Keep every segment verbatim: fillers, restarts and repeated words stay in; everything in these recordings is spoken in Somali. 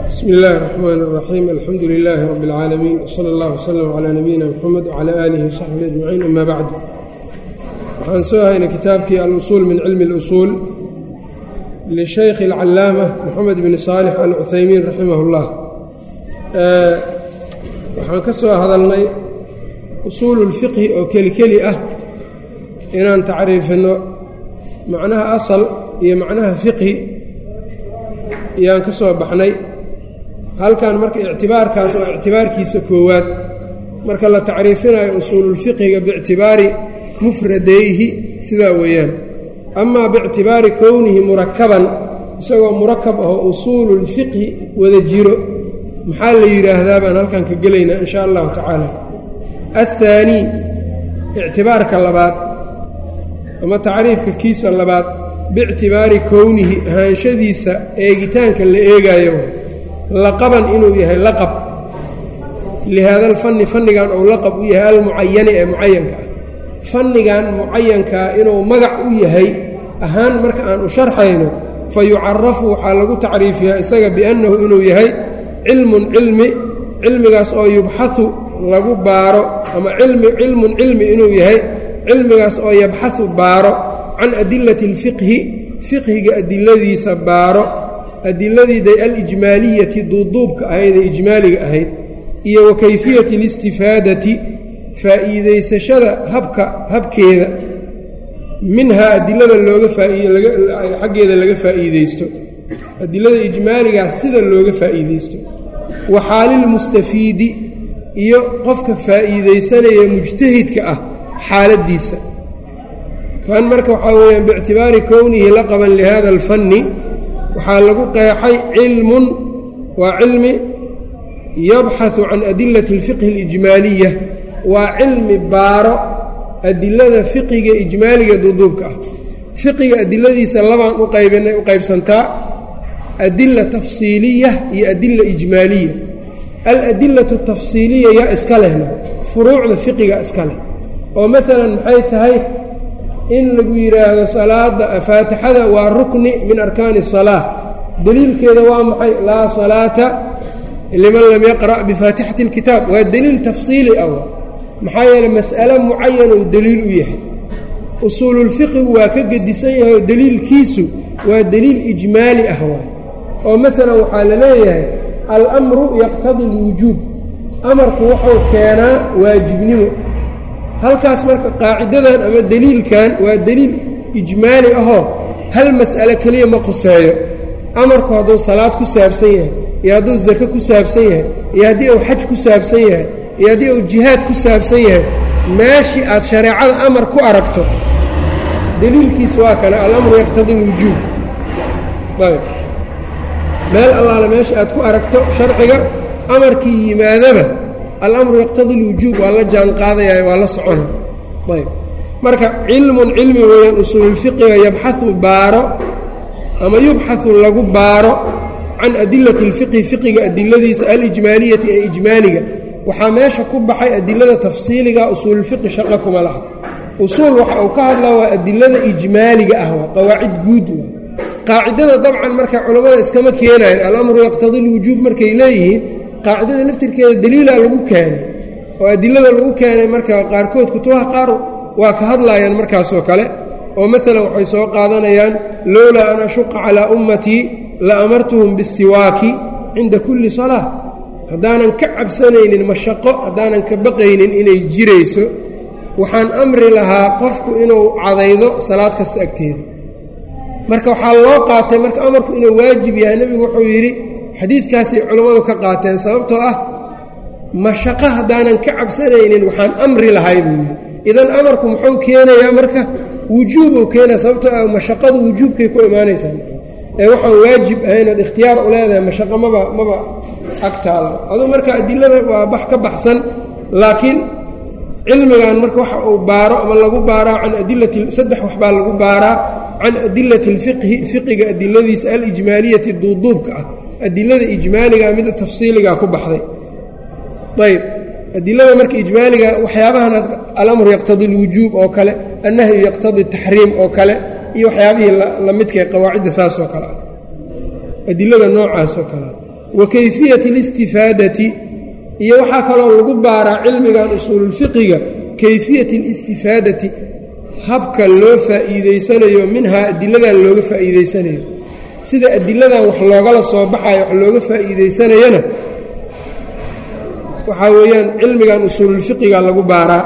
بسم الله الرحمن الرحيم الحمد لله رب العالمين وصلى الله وسلم على نبينا محمد وعلى آله وصحبه أجمعين أما بعد waxaan soo haynay kitaabkii al-usuul min cilmi al-usuul lishaykh al-callaama moxamed bin saalix al-cuthaymiin raximahullah waxaan ka soo hadalnay usuululfiqhi oo keli keli ah inaan tacriifinno macnaha asal iyo macnaha fiqhi ayaan ka soo baxnay halkan marka ictibaarkaas oo ictibaarkiisa koowaad marka la tacriifinayo usuululfiqhiga biictibaari mufradayhi sidaa weeyaan amaa biictibaari kownihi murakaban isagoo murakab ahoo usuululfiqhi wada jiro maxaa la yidhaahdaa baan halkan ka gelaynaa in shaa allahu tacaala athaanii ictibaarka labaad ama tacriifka kiisa labaad biictibaari kownihi ahaanshadiisa eegitaanka la eegaayo laqaban inuu yahay laqab lihaada alfanni fannigan ou laqab u yahay almucayani ee mucayanka ah fannigan mucayankaa inuu magac u yahay ahaan marka aan u sharxayno fa yucarafu waxaa lagu tacriifiyaa isaga biannahu inuu yahay cilmun cilmi cilmigaas oo yubxahu lagu baaro ama cilmun cilmi inuu yahay cilmigaas oo yabxahu baaro can adilati alfiqhi fiqhiga adiladiisa baaro adiladiiday alijmaaliyati duuduubka ahayd ee ijmaaliga ahayd iyo wa kayfiyati alistifaadati faa'iidaysashada habka habkeeda minhaa adilada looga xaggeeda laga faa'iidaysto adilada ijmaaligaas sida looga faa'iidaysto wa xaalilmustafiidi iyo qofka faa'iidaysanaya mujtahidka ah xaaladdiisa kan marka waxaa weeyaan biictibaari kownihi laqaban lihada alfanni waxaa lagu qeexay cilmun waa cilmi yabxahu can adilati alfiqhi alijmaaliya waa cilmi baaro adilada fiqiga ijmaaliga duuduubka ah fiqiga adiladiisa labaan u qaybinay u qaybsantaa adila tafsiiliya iyo adila ijmaaliya aladilatu tafsiiliya yaa iska lehna furuucda fiqiga iska leh oo maalan maxay tahay in lagu yidhaahdo salaada faatixada waa rukni min arkaani الsalaa deliilkeeda waa maxay laa salaata liman lam yaqra' bifaatixati اlkitaab waa deliil tafsiili ah maxaa yeeley mas'alo mucayan ou deliil u yahay usuululfiqigu waa ka gedisan yahay oo deliilkiisu waa deliil ijmaali ah waay oo maalan waxaa la leeyahay alamru yaqtadi اlwujuub amarku wuxuu keenaa waajibnimo halkaas marka qaacidadan ama deliilkan waa deliil ijmaali ahoo hal mas'alo keliya ma quseeyo amarku hadduu salaad ku saabsan yahay iyo hadduu zako ku saabsan yahay iyo haddii uu xaj ku saabsan yahay iyo haddii uu jihaad ku saabsan yahay meeshii aad shareecada amar ku aragto deliilkiisu waa kana alamru yaqtadi lwujuub ayb meel allaale meeshii aad ku aragto sharciga amarkii yimaadaba alamru yaqtadi lwujuub waa la jaan qaadayaa waa la socona ayb marka cilmun cilmi weeyaan usuululfiqiga yabxahu baaro ama yubxahu lagu baaro can adilati alfiqhi fiqiga adiladiisa alijmaaliyati ee ijmaaliga waxaa meesha ku baxay adilada tafsiiliga usuululfiqi shaqa kuma laha usuul waxa uu ka hadlaa waa adilada ijmaaliga ah waa qawaacid guud waa qaacidada dabcan marka culammada iskama keenayan alamru yaqtadi lwujuub markay leeyihiin qaacidada laftirkeeda deliilaa lagu keenay oo adilada lagu keenay marka qaarkood kutubaha qaar waa ka hadlaayaan markaasoo kale oo maalan waxay soo qaadanayaan lowlaa an ashuqa calaa ummatii la amartuhum bisiwaaki cinda kulli salaa haddaanan ka cabsanaynin mashaqo haddaanan ka baqaynin inay jirayso waxaan amri lahaa qofku inuu cadaydo salaad kasta agteeda marka waxaa loo qaatay marka amarku inuu waajib yahay nebigu wuxuu yidhi xadiidkaasay culammadu ka qaateen sababtoo ah mashaqo haddaanan ka cabsanaynin waxaan amri lahay buu yidhi idan amarku muxuu keenayaa marka wujuubuu keenaya sababtoo ah mashaqadu wujuubkay ku imaanaysaa ee waxaan waajib ahayn ood ikhtiyaar u leedahay mashaqo maba maba agtaada aduu marka adilada waa bax ka baxsan laakiin cilmigan marka waxa uu baaro ama lagu baaraa can adilati saddex waxbaa lagu baaraa can adilati alfiqhi fiqiga adiladiisa alijmaaliyati duuduubka ah adilada ijmaaliga mida tafsiiliga ku baxday ayb adilada marka ijmaaliga waxyaabahan alamru yaqtadi alwujuub oo kale annahyu yaqtadi taxriim oo kale iyo waxyaabihii la midka qawaacidda saas oo kale adilada noocaas oo kale wa kayfiyati alistifaadati iyo waxaa kaloo lagu baaraa cilmigan usuululfiqiga kayfiyati alistifaadati habka loo faa'iidaysanayo minhaa adiladan looga faa'iidaysanayo sida adiladan wax loogala soo baxayo wax looga faa'iidaysanayana waxaa weeyaan cilmigan usuululfiqiga lagu baaraa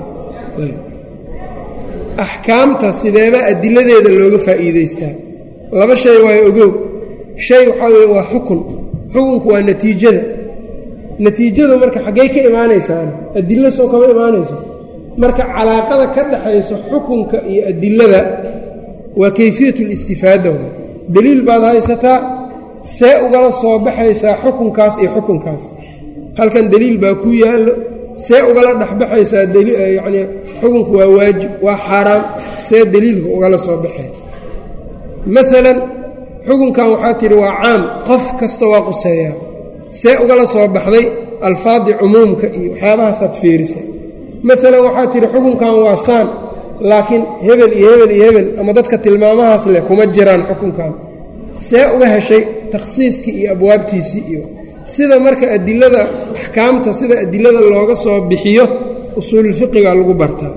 axkaamta sideeba adiladeeda looga faa'iidaystaa laba shay waayo ogow shay waxaa weeye waa xukun xukunku waa natiijada natiijadu marka xaggey ka imaanaysaana adilo soo kama imaanayso marka calaaqada ka dhaxayso xukunka iyo adilada waa kayfiyatu listifaada daliil baad haysataa see ugala soo baxaysaa xukunkaas iyo xukunkaas halkan daliil baa ku yaallo see ugala dhexbaxaysaa yacnii xukunku waa waajib waa xaaraam see daliilku ugala soo baxay maalan xukunkan waxaa tidhi waa caam qof kasta waa quseeyaa see ugala soo baxday alfaadi cumuumka iyo waxyaabahaasaad fiirisay maalan waxaa tidhi xukunkan waa saan laakiin hebel iyo hebel iyo hebel ama dadka tilmaamahaas leh kuma jiraan xukunkan see uga heshay takhsiiskii iyo abwaabtiisii iyo sida marka adilada axkaamta sida adilada looga soo bixiyo usuululfiqiga lagu bartaa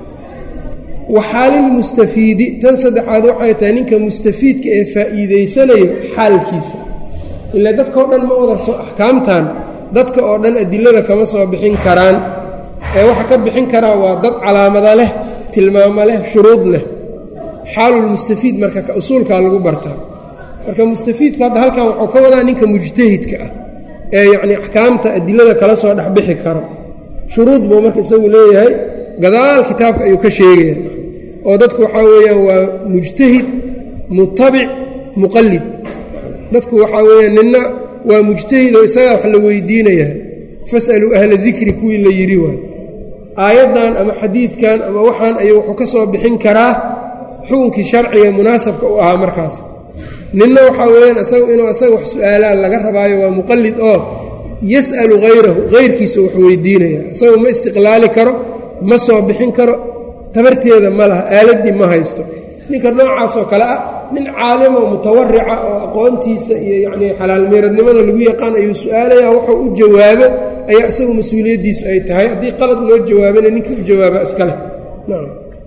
waxaalilmustafiidi tan saddexaad waxay tahay ninka mustafiidka ee faa'iidaysanayo xaalkiisa ilaa dadka oo dhan ma wadarso axkaamtan dadka oo dhan adilada kama soo bixin karaan ee waxa ka bixin karaa waa dad calaamada leh tilmaamo leh shuruud leh xaalulmustafiid marka usuulkaa lagu bartaa marka mustafiidku hadda halkan wuxuu ka wadaa ninka mujtahidka ah ee yacnii axkaamta adilada kala soo dhexbixi karo shuruud buu marka isagu leeyahay gadaal kitaabka ayuu ka sheegaya oo dadku waxaa weeyaan waa mujtahid mutabic muqallid dadku waxaa weeyaan ninna waa mujtahid oo isagaa wax la weydiinaya fas'aluu ahla dikri kuwii la yidhi waay aayaddan ama xadiidkan ama waxaan ayuu wuxuu ka soo bixin karaa xukunkii sharciga munaasabka u ahaa markaas ninna waxaa weeyaan isagu inuu isaga wax su-aalaan laga rabaayo waa muqallid oo yas'alu hayrahu hayrkiisa wax weydiinaya isagu ma istiqlaali karo ma soo bixin karo tabarteeda ma laha aaladdii ma haysto ninka noocaasoo kale ah nin caalimo mutawarica oo aqoontiisa iyo yacnii xalaal meeradnimada lagu yaqaan ayuu su-aalayaa wuxuu u jawaabo ayaa isagu mas-uuliyaddiisu ay tahay haddii qalad loo jawaabana ninkii u jawaaba iska leh nacam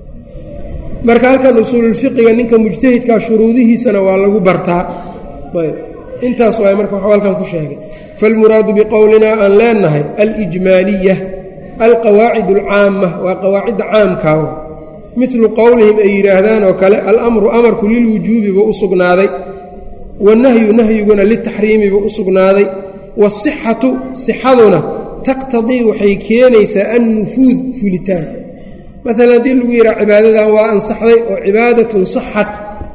marka halkan usuululfiqiga ninka mujtahidkaa shuruudihiisana waa lagu bartaa ayb intaas waay marka waxuu halkan ku sheegay falmuraadu biqowlinaa aan leenahay alijmaaliya alqawaacid alcaama waa qawaacidda caamkaa milu qowlihim ay yidhaahdaan oo kale alamru amarku lilwujuubi buu u sugnaaday wannahyu nahyiguna liltaxriimi buu u sugnaaday waasixatu sixaduna taqtadii waxay keenaysaa annufuud fulitaan maalan haddii lagu yidhaha cibaadadan waa ansaxday oo cibaadatun saxat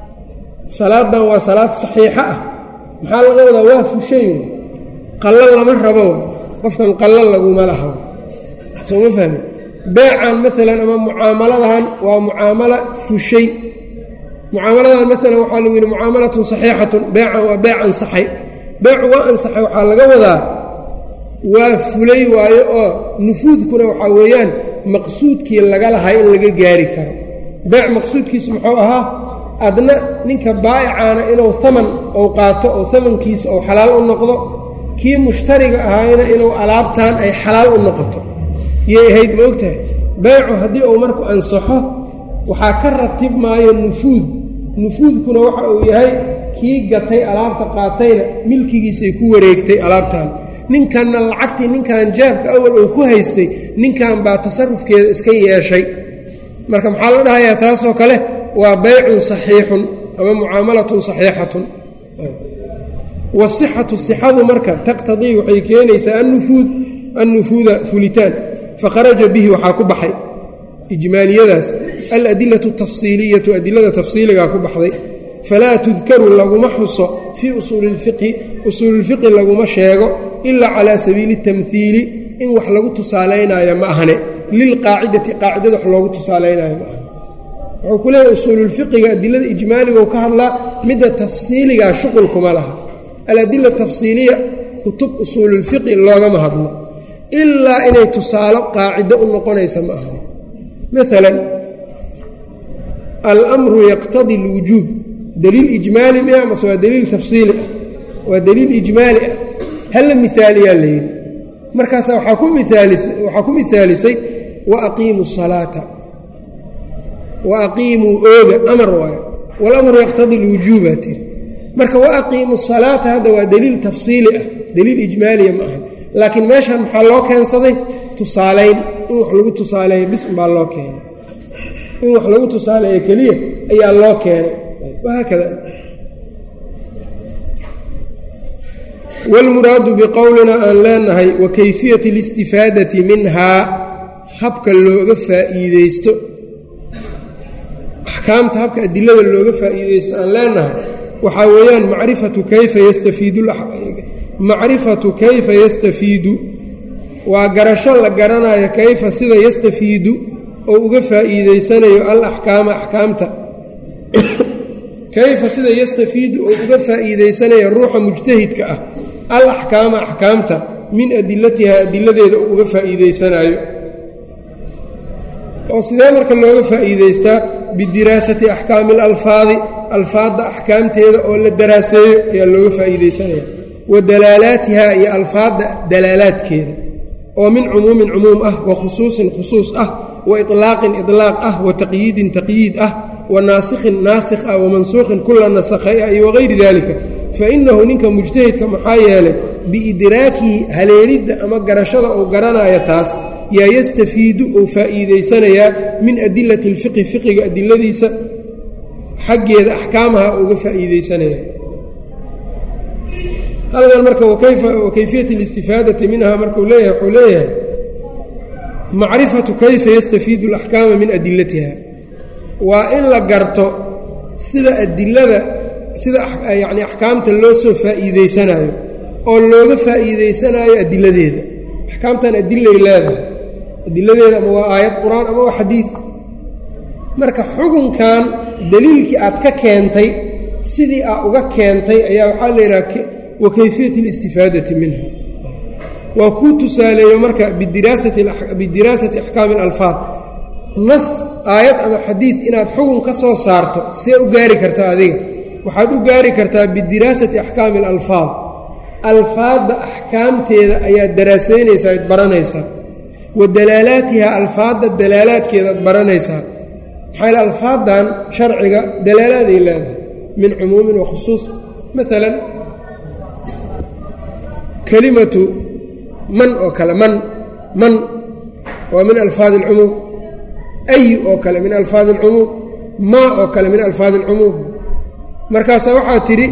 salaadan waa salaad saxiixa ah maxaa laga wadaa waa fushay qallo lama rabo qofkan qallo laguma laha soo ma fahmi beecan maalan ama mucaamaladahan waa mucaamalo fushay mucaamaladan maalan waxaa lagu yidhi mucaamalatun saxiixatun beecan waa beec ansaxay beecu waa ansaxay waxaa laga wadaa waa fulay waayo oo nufuudkuna waxaa weeyaan maqsuudkii laga lahay in laga gaari karo beec maqsuudkiisu muxuu ahaa adna ninka baa'icaana inuu haman ou qaato oo hamankiisa ou xalaal u noqdo kii mushtariga ahaayna inuu alaabtan ay xalaal u noqoto yay ahayd ma ogtahay beecu haddii uu marku ansaxo waxaa ka ratib maayo nufuud nufuudkuna waxa uu yahay kii gatay alaabta qaatayna milkigiisay ku wareegtay alaabtan ninkanna lacagtii ninkan jaabka awal uu ku haystay ninkan baa tasarufkeeda iska yeeshay marka maxaa la dhahayaa taasoo kale waa baycun saxiixun ama mucaamalatun saxiixatun wasixatu sixadu marka taqtadii waxay keenaysaa annufuud annufuuda fulitaan fakharaja bihi waxaa ku baxay ijmaaliyadaas aladilatu tafsiiliyatu adilada tafsiiligaa ku baxday falaa tudkaru laguma xuso fii usuuli اlfiqhi usuululfiqhi laguma sheego ilaa calaa sabiili اtamhiili in wax lagu tusaalaynaayo ma ahane lilqaacidati qaacidada wax loogu tusaalaynaayo ma ahane wuxuu ku leeyahay usuululfiqiga adilada ijmaaligou ka hadlaa midda tafsiiligaa shuqulkuma laha aladila tafsiiliya kutub usuululfiqhi loogama hadlo ilaa inay tusaalo qaacido u noqonaysa ma ahane maalan almru yaqtadi اlwujuub daliil ijmaali mia mase waa daliil tafsiili ah waa daliil ijmaali ah hala miaaliyaa la yidhi markaasa waxaa ku miaali waxaa ku miaalisay waaqiimu salaata waaqiimuu ooga amar waayo walamru yaqtadi lwujuuba tiri marka waaqiimu salaata hadda waa daliil tafsiili ah daliil ijmaaliya ma aha laakiin meeshan maxaa loo keensaday tusaalayn in wax lagu tusaaleeyo bism baa loo keenay in wax lagu tusaaleeyo keliya ayaa loo keenay wahaakada wاlmuraadu biqowlina aan leenahay wa kayfiyati اlistifaadati minhaa habka looga faa'iideysto axkaamta habka adilada looga faa'iideysto aan leenahay waxaa weeyaan macrifatu kayfa yastafiidu macrifatu kayfa yastafiidu waa garasho la garanayo kayfa sida yastafiidu oo uga faa'iideysanayo alaxkaama axkaamta kayfa sida yastafiidu oo uga faa'iideysanayo ruuxa mujtahidka ah alaxkaama axkaamta min adilatiha adiladeeda oo uga faa'iideysanayo oo sidee marka looga faa'iideystaa bidiraasati axkaami alalfaadi alfaadda axkaamteeda oo la daraaseeyo ayaa looga faa'iideysanaya wa dalaalaatiha iyo alfaadda dalaalaadkeeda oo min cumuumin cumuum ah wa khusuusin khusuus ah wa iطlaaqin iطlaaq ah wa taqyiidin taqyiid ah wa naasikhin naasikh ah wa mansuukhin kula nasakhay ah iyo wagayri dalika fainahu ninka mujtahidka maxaa yeelay biidraakihi haleelidda ama garashada uu garanaya taas yaa yastafiidu uu faa'iideysanayaa min adilati اlfiqhi fiqiga adiladiisa xaggeeda axkaamaha uga faa'iideysanaya halkan marka wakayfiyat اlistifaadati minha markuu leeyahay wuxuu leeyahay macrifatu kayfa yastafiidu اlaxkaama min adilatiha waa in la garto sida adilada sida yacni axkaamta loo soo faa'iideysanayo oo looga faa'iideysanayo adiladeeda axkaamtan adilay leedahay adiladeeda ama waa aayad qur-aan ama waa xadiid marka xukunkan daliilkii aad ka keentay sidii aad uga keentay ayaa waxaa la yidhaha wa kayfiyat اlistifaadati minha waa kuu tusaaleeyo marka bidiraasati axkaami اlalfaad nas aayad ama xadiid inaad xukun ka soo saarto see u gaari kartaa adiga waxaad u gaari kartaa bidiraasati axkaami اlalfaad alfaadda axkaamteeda ayaad daraasaynaysaa ad baranaysaa wa dalaalaatiha alfaadda dalaalaadkeedaad baranaysaa maxaa yale alfaaddan sharciga dalaalaaday leedahay min cumuumin wa khusuus maalan kelimatu man oo kale man man waa min alfaadi اlcumuum ay oo kale min alfaadi اlcumuum maa oo kale min alfaadi اlcumuum markaasaa waxaa tidhi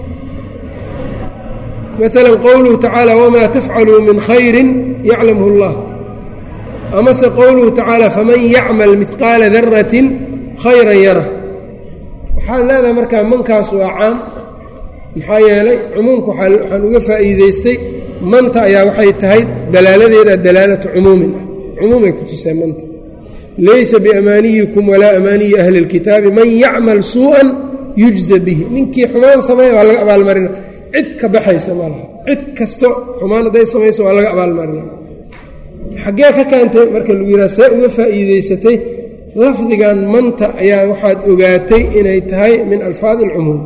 maala qowluhu tacaala wamaa tafcaluu min khayri yaclamhu اllah amase qowluhu tacaala faman yacmal midqaala daratin khayran yarah waxaad leedahay markaa mankaas waa caam maxaa yeelay cumuumka waxaan uga faa'iideystay manta ayaa waxay tahay dalaaladeeda dalaalatu cumuumin ah cumuumay ku tusee manta laysa biamaaniyikum walaa amaaniyi ahli اlkitaabi man yacmal suu'an yujza bihi ninkii xumaan sameeya waa laga abaalmarina cid ka baxaysa ma laha cid kasto xumaan hadday samayso waa laga abaalmarina xaggee ka keentay marka lagu yidhaha see uga faa'iideysatay lafdigan manta ayaa waxaad ogaatay inay tahay min alfaadi اlcumuum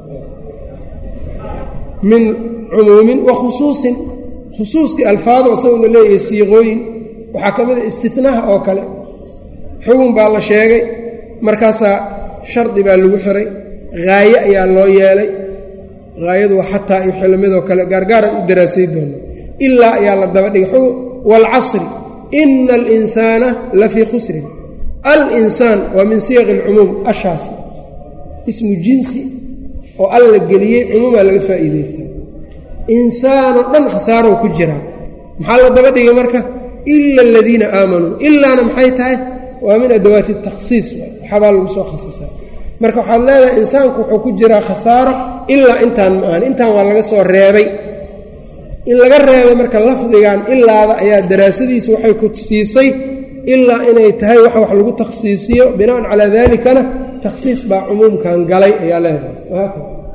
min cumuumin wa khusuusin khusuuskii alfaado isaguna leeyahay siiqooyin waxaa ka mid a istinaha oo kale xugun baa la sheegay markaasaa shardi baa lagu xiray haaye ayaa loo yeelay haayadu waa xataa iyo xilmidoo kale gaargaaran u daraasay doona ilaa ayaa la daba dhigay xugun waalcasri ina alinsaana la fii khusrin alinsaan waa min siyaqi اlcumuum ashaasi ismu jinsi oo alla geliyey cumuumaa laga faa'iidaystaa insaanoo dhan khasaarow ku jiraa maxaa la daba dhigay marka ila aladiina aamanuu ilaana maxay tahay waa min adawaati takhsiis waxabaa lagu soo khasisaa marka waxaad leedahay insaanku wuxuu ku jiraa khasaaro ilaa intaan ma ahan intaan waa laga soo reebay in laga reebay marka lafdigan ilaada ayaa daraasadiisa waxay ku siisay ilaa inay tahay wax wax lagu takhsiisiyo binaan calaa dalikana takhsiis baa cumuumkan galay ayaa leedahay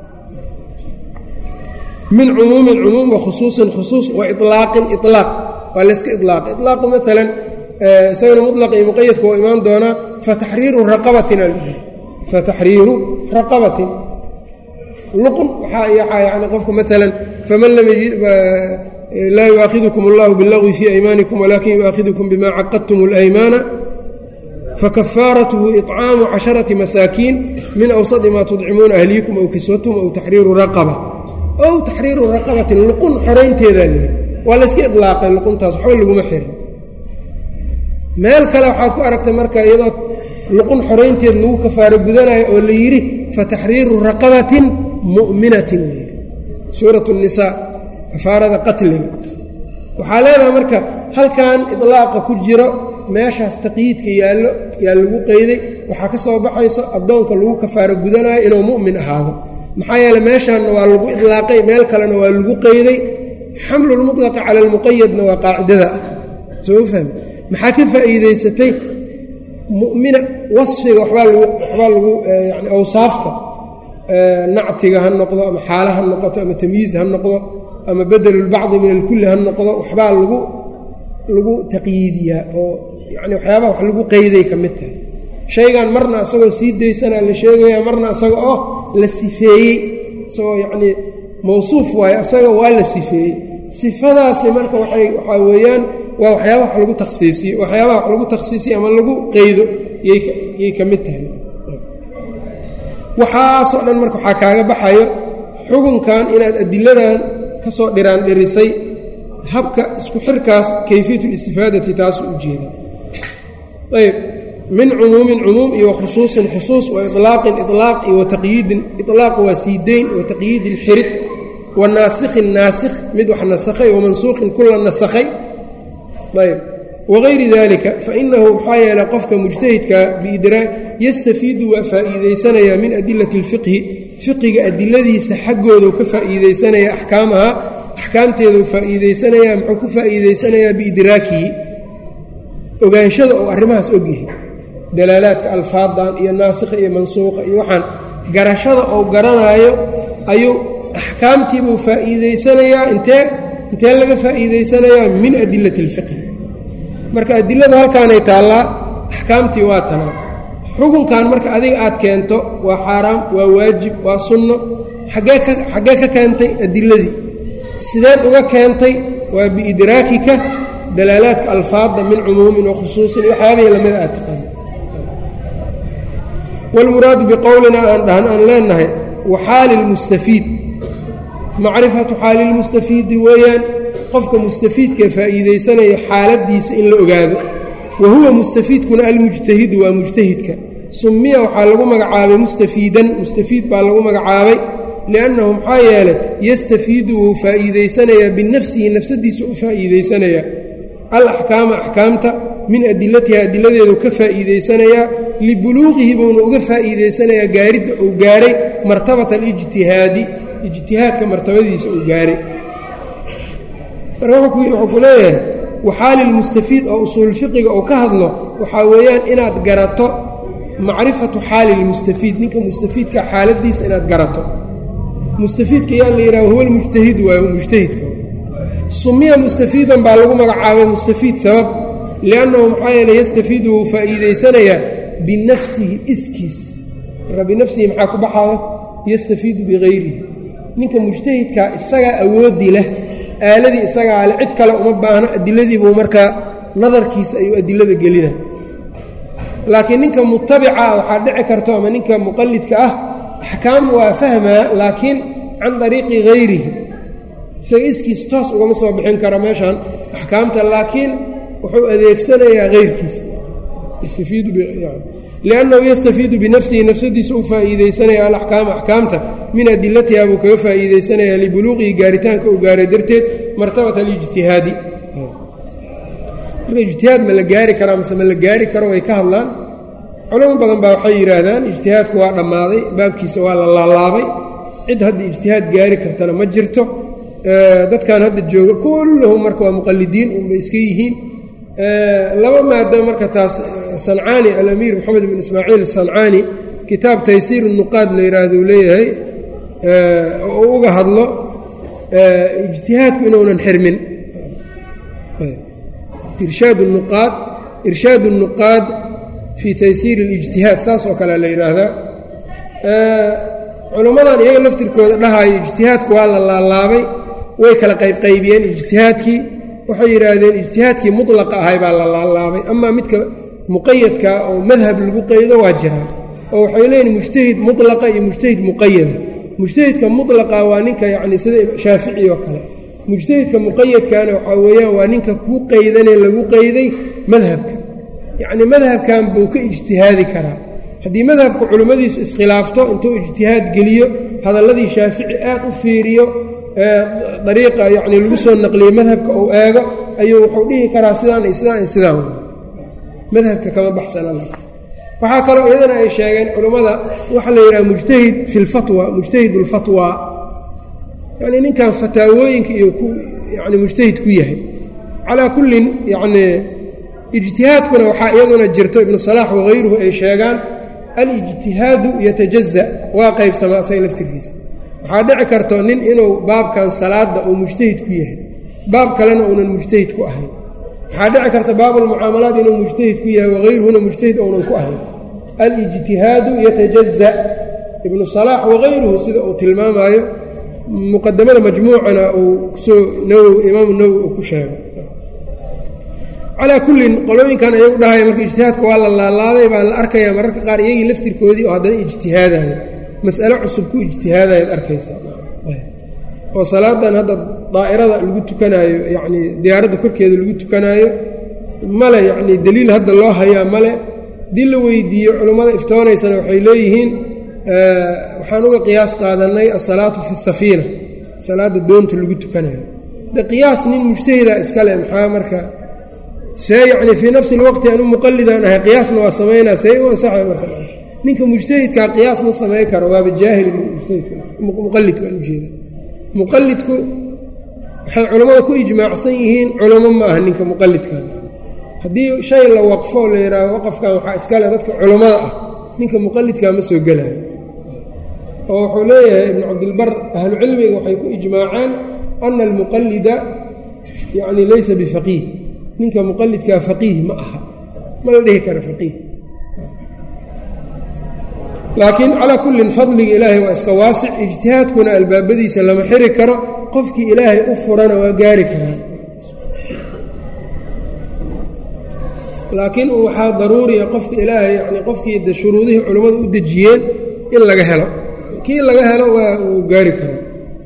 min cumuumin cumuum wa khusuusin khusuus wa ilaaqin ilaaq waa layska ilaaqay ilaaqu maalan isagana muطlaq iyo muqayadka waa imaan doonaa fataxriiru raqabatin al fataxriiru raqabatin luqun waxaa yani qofka maalan faman lam yajid laa yu'aakidukum allahu biاllagwi fii aymaanikum walakin yu'aakidukum bima caqadtum اlaymaana fakafaaratuhu iطcaamu casharati masaakiin min awsadi maa tudcimuuna ahliyikum aw kiswatum aw taxriiru raqaba ow taxriiru raqabatin luqun xoraynteedaa lihi waa layska idlaaqay luquntaas waxba laguma xirin meel kale waxaad ku aragtay marka iyadoo luqun xoraynteed lagu kafaaro gudanayo oo la yidhi fataxriiru raqabatin mu'minatin la yidhi suuratu nisaa kafaarada qatliga waxaa leedahay marka halkan idlaaqa ku jiro meeshaas taqyiidka yaallo yaa lagu qeyday waxaa ka soo baxayso addoonka lagu kafaaro gudanayo inuu mu'min ahaado maxaa yeele meeshaanna waa lagu idlaaqay meel kalena waa lagu qeyday xamlulmutlaqa cala almuqayadna waa qaacidada ah soo fahmi maxaa ka faa'iidaysatay mu'mina wasfiga waxbaa lagu waxbaa lagu yani awsaafta nactiga ha noqdo ama xaala ha noqoto ama tamyiiz ha noqdo ama bedelulbacdi min alkulli ha noqdo waxbaa lagu lagu taqyiidiyaa oo yani waxyaabaha wax lagu qeyday ka mid tahay shaygan marna isagoo sii daysanaa la sheegaya marna isaga oo la sifeeyey isagoo yacnii mawsuuf waayo isaga waa la sifeeyey sifadaasi marka waay waxaa weeyaan waa waxyaabaha wax lagu takhsiisiyo waxyaabaha wax lagu takhsiisiyo ama lagu qeydo yay ka mid tahay waxaasoo dhan marka waxaa kaaga baxayo xukunkan inaad adiladan ka soo dhiraan dhirisay habka isku xirkaas kayfiyat اlistifaadati taasu u jeeda ayb min cumuumin cumuum iyo khusuusin khusuus wa iطlaaqin iطlaaq iyo wataqyiidin iطlaaq waa siideyn wa taqyiidin xirid wa naasikhin naasikh mid wax nasakhay wa mansuuqin kula nasakhay ayb wagayri dalika fainahu maxaa yeelay qofka mujtahidka biidraa yastafiidu waa faa'iidaysanayaa min adilati اlfiqhi fiqiga adiladiisa xaggoodu ka faa'iidaysanaya axkaamaha axkaamteedu faa'iidaysanayaa muxuu ku faa'iidaysanayaa biidraakihi ogaanshada oo arrimahaas ogyahay dalaalaadka alfaadan iyo naasikha iyo mansuuqa iyo waxaan garashada oo garanaayo ayuu axkaamtiibuu faa'iidaysanayaa intee intee laga faa'iidaysanayaa min adilati اlfiqhi marka adiladu halkaanay taallaa axkaamtii waa tanaa xukunkan marka adiga aad keento waa xaaraam waa waajib waa sunno xaggee ka xaggee ka keentay adiladii sideed uga keentay waa biidraakika dalaalaadka alfaadda min cumuumin wa khusuusin iyo waxyaabihii lamida aad taqaana wاlmuraadu biqowlina aan dhahan aan leenahay wa xaali اlmustafiid macrifatu xaali اlmustafiidi weeyaan qofka mustafiidkae faa'iidaysanaya xaaladiisa in la ogaado wa huwa mustafiidkuna almujtahidu waa mujtahidka sumiya waxaa lagu magacaabay mustafiidan mustafiid baa lagu magacaabay liannahu maxaa yeelay yastafiidu wuu faa'iidaysanayaa binafsihi nafsadiisa u faa'iidaysanayaa alaxkaama axkaamta min adilatiha adiladeedu ka faa'iidaysanayaa libuluuqihi buuna uga faa'iidaysanayaa gaaridda uu gaaray martabata alijtihaadi ijtihaadka martabadiisa uu gaaray marka wuxuu ku leeyahay waxaali lmustafiid oo usuul fiqiga uu ka hadlo waxaa weeyaan inaad garato macrifatu xaali lmustafiid ninka mustafiidka xaaladiisa inaad garato mustafiidka yaa la yidhaha huwa lmujtahidu waa mujtahidka sumiya mustafiidan baa lagu magacaabay mustafiid sabab liannahu maxaa yeele yastafiidu wuu faa'iidaysanayaa binafsihi iskiis marka binafsihi maxaa ku baxaaya yastafiidu bigayrihi ninka mujtahidkaa isagaa awoodi leh aaladii isagaa ale cid kale uma baahno adiladii buu markaa nadarkiisa ayuu adilada gelina laakiin ninka mutabica waxaa dhici karto ama ninka muqalidka ah axkaam waa fahmaa laakiin can dariiqi hayrihi isaga iskiis toos ugama soo bixin karo meeshan axkaamta laakiin wuxuu adeegsanayaa hayrkiisa liannahu yastafiidu binafsihi nafsadiisa u faa'iidaysanaya alaxkaama axkaamta min adilatiha buu kaga faa'iidaysanayaa libuluuqihi gaaritaanka uu gaaray darteed martabata alijtihaadi marka ijtihaad ma la gaari karaa mase ma la gaari karo way ka hadlaan culamo badan baa waxay yidhaahdaan ijtihaadku waa dhammaaday baabkiisa waa la laalaabay cid hadda ijtihaad gaari kartana ma jirto dadkan hadda jooga kulluhum marka waa muqalidiin unbay iska yihiin laba maada marka taas sancaani alamiir moxamed bin ismaaciil sancaani kitaab taysiir nuqaad la yidhaahdo uu leeyahay oo uga hadlo ijtihaadku inuunan xirmin irshaad nuqaad irshaad الnuqaad fii taysiir اlijtihaad saas oo kale la yidhaahdaa culimmadan iyaga laftirkooda dhahayo ijtihaadku waa la laalaabay way kala qaybqaybiyeen ijtihaadkii waxay yidhaahdeen ijtihaadkii mutlaqa ahay baa la laalaabay amaa midka muqayadka oo madhab lagu qaydo waa jiraa oo waxay leeyihin mujtahid mutlaqa iyo mujtahid muqayada mujtahidka mutlaqa waa ninka yacni sida shaafici oo kale mujtahidka muqayadkaana waxaa weeyaan waa ninka kuu qaydanee lagu qayday madhabka yacni madhabkan buu ka ijtihaadi karaa haddii madhabka culimmadiisu iskhilaafto intuu ijtihaad geliyo hadalladii shaafici aad u fiiriyo dariiqa yacni lagu soo naqliyey madhabka uu eego ayuu wuxuu dhihi karaa sidaan iyo sidaan iyo sidaan madhabka kama baxsana waxaa kaloo iyadana ay sheegeen culimmada waxaa la yidhaha mujtahid fi lfatwa mujtahid ulfatwa yacni ninkan fataawooyinka iyo ku yani mujtahid ku yahay calaa kullin yacnii ijtihaadkuna waxaa iyaduna jirto ibnu salaax wahayruhu ay sheegaan alijtihaadu yatajaza waa qaybsamaa asaga laftirkiisa waxaa dhici karto nin inuu baabkan salaada uu mujtahid ku yahay baab kalena uunan mujtahid ku ahayn waxaa dhici karta baabulmucaamalaat inuu mujtahid ku yahay wahayruhuna mujtahid uunan ku ahayn alijtihaadu yatajaza ibnu salaax wahayruhu sida uu tilmaamaayo muqadamada majmuucana uu kusoo nawowi imaamu nawowi uu ku sheego calaa kullin qolooyinkan ayagu dhahaya marka ijtihaadka waa la laalaabay baa la arkayaa mararka qaar iyagii laftirkoodii oo haddana ijtihaadaya mas'alo cusub ku ijtihaadayaad arkaysaa oo salaadan hadda daa'irada lagu tukanaayo yacnii diyaaradda korkeeda lagu tukanaayo male yacnii daliil hadda loo hayaa male haddii la weydiiyo culummada iftoonaysana waxay leeyihiin waxaan uga qiyaas qaadannay asalaatu fi safiina salaadda doonta lagu tukanayo de qiyaas nin mujtahida iskale maxaa marka see yacni fii nafsi lwaqti anu muqallidaan ahay qiyaasna waa samaynaa see u ansaxay marka ninka mujtahidkaa qiyaas ma samayn karo waaba jaahil muqallidku aan ujeeda muqallidku waxay culammada ku ijmaacsan yihiin culamo ma aha ninka muqallidkan haddii shay la waqfo la yidhaaho waqafkan waxaa iskale dadka culammada ah ninka muqallidkaa ma soo gelayo oo wuxuu leeyahay ibnu cabdilbar ahlucilmiga waxay ku ijmaaceen ana almuqallida yacni laysa bifaqiih ninka muqallidkaa faqiih ma aha ma la dhihi karo faqiih laakiin calaa kullin fadliga ilaahay waa iska waasic ijtihaadkuna albaabadiisa lama xiri karo qofkii ilaahay u furana waa gaari karaa laakiin waxaa daruuriya qofka ilaahay yani qofkii de shuruudihii culimmadu u dejiyeen in laga helo kii laga helo waa uu gaari karaa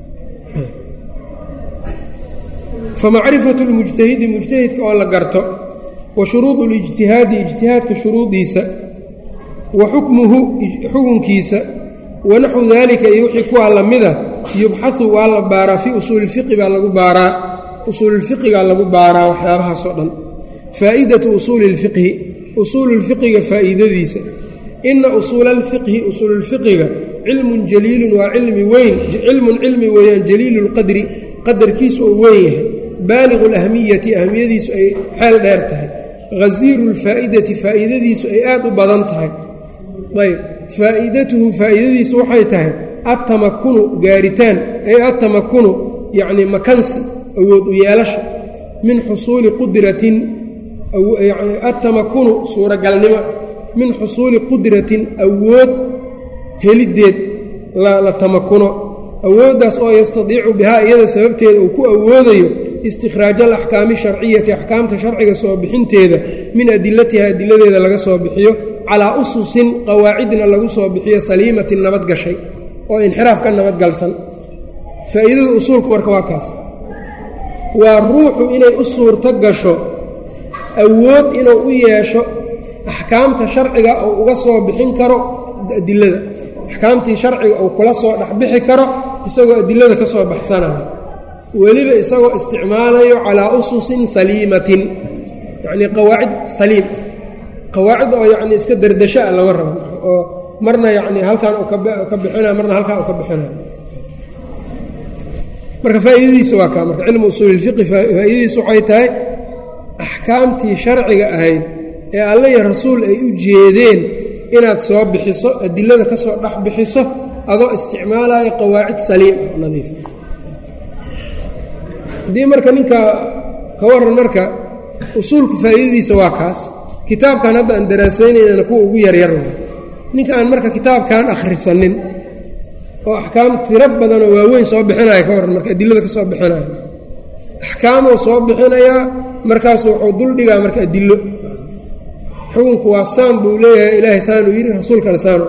famacrifatu lmujtahidi mujtahidka oo la garto wa shuruudu lijtihaadi ijtihaadka shuruudiisa wa xukmuhu xukunkiisa wanaxwu daalika iyo wixii kuwaa lamida yubxahu waa la baaraa fii usuulifiqi baa lagu baaraa usuululfiqigaa lagu baaraa waxyaabahaasoo dhan faa'idatu usuuli اlfiqhi usuululfiqiga faa'iidadiisa ina usuula alfiqhi usuululfiqiga cilmun jaliilun waa cilmi weyn cilmun cilmi weeyaan jaliilu lqadri qadarkiisu uu weyn yahay baaligu اlahmiyati ahmiyadiisu ay xeel dheer tahay hasiiru اlfaa'idati faa'iidadiisu ay aad u badan tahay ayb faa'iidatuhu faa'iidadiisu waxay tahay attamakunu gaaritaan ay attamakunu yacni makansi awood u yeelasha min xusuuli qudratin yani attamakunu suuragalnimo min xusuuli qudratin awood heliddeed la tamakuno awooddaas oo yastadiicu bihaa iyada sababteeda uu ku awoodayo istikhraaja alaxkaami sharciyati axkaamta sharciga soo bixinteeda min adilatiha adiladeeda laga soo bixiyo calaa ususin qawaacidna lagu soo bixiyo saliimatin nabadgashay oo inxiraaf ka nabadgalsan faa'iidada usuulku marka waa kaas waa ruuxu inay u suurto gasho awood inuu u yeesho axkaamta sharciga uu uga soo bixin karo adilada axkaamtii sharciga uu kula soo dhexbixi karo isagoo adilada ka soo baxsanayo weliba isagoo isticmaalayo calaa ususin saliimatin yacnii qawaacid saliim qawaacid oo yacnii iska dardasho ah lama rabo oo marna yacnii halkan uu ka bixinayo marna halkan uu ka bixinayo marka faa'iidadiisa waa kaa marka cilmu usuulilfiqi faa'iidadiisa waxay tahay axkaamtii sharciga ahayd ee alla iyo rasuul ay u jeedeen inaad soo bixiso adilada ka soo dhex bixiso adoo isticmaalayo qawaacid saliim oo nadiifa haddii marka ninka ka waran marka usuulka faa'iidadiisa waa kaas kitaabkan hadda aan daraasaynayna kuwa ugu yaryar ninka aan marka kitaabkan akhrisanin oo axkaam tiro badanoo waaweyn soo bixinaya ka waran marka adilada ka soo bixinaya axkaamuu soo bixinayaa markaasu wuxuu duldhigaa marka adilo xukunku waa saan buu leeyahay ilaahay saanuu yidhi rasuulkana saanu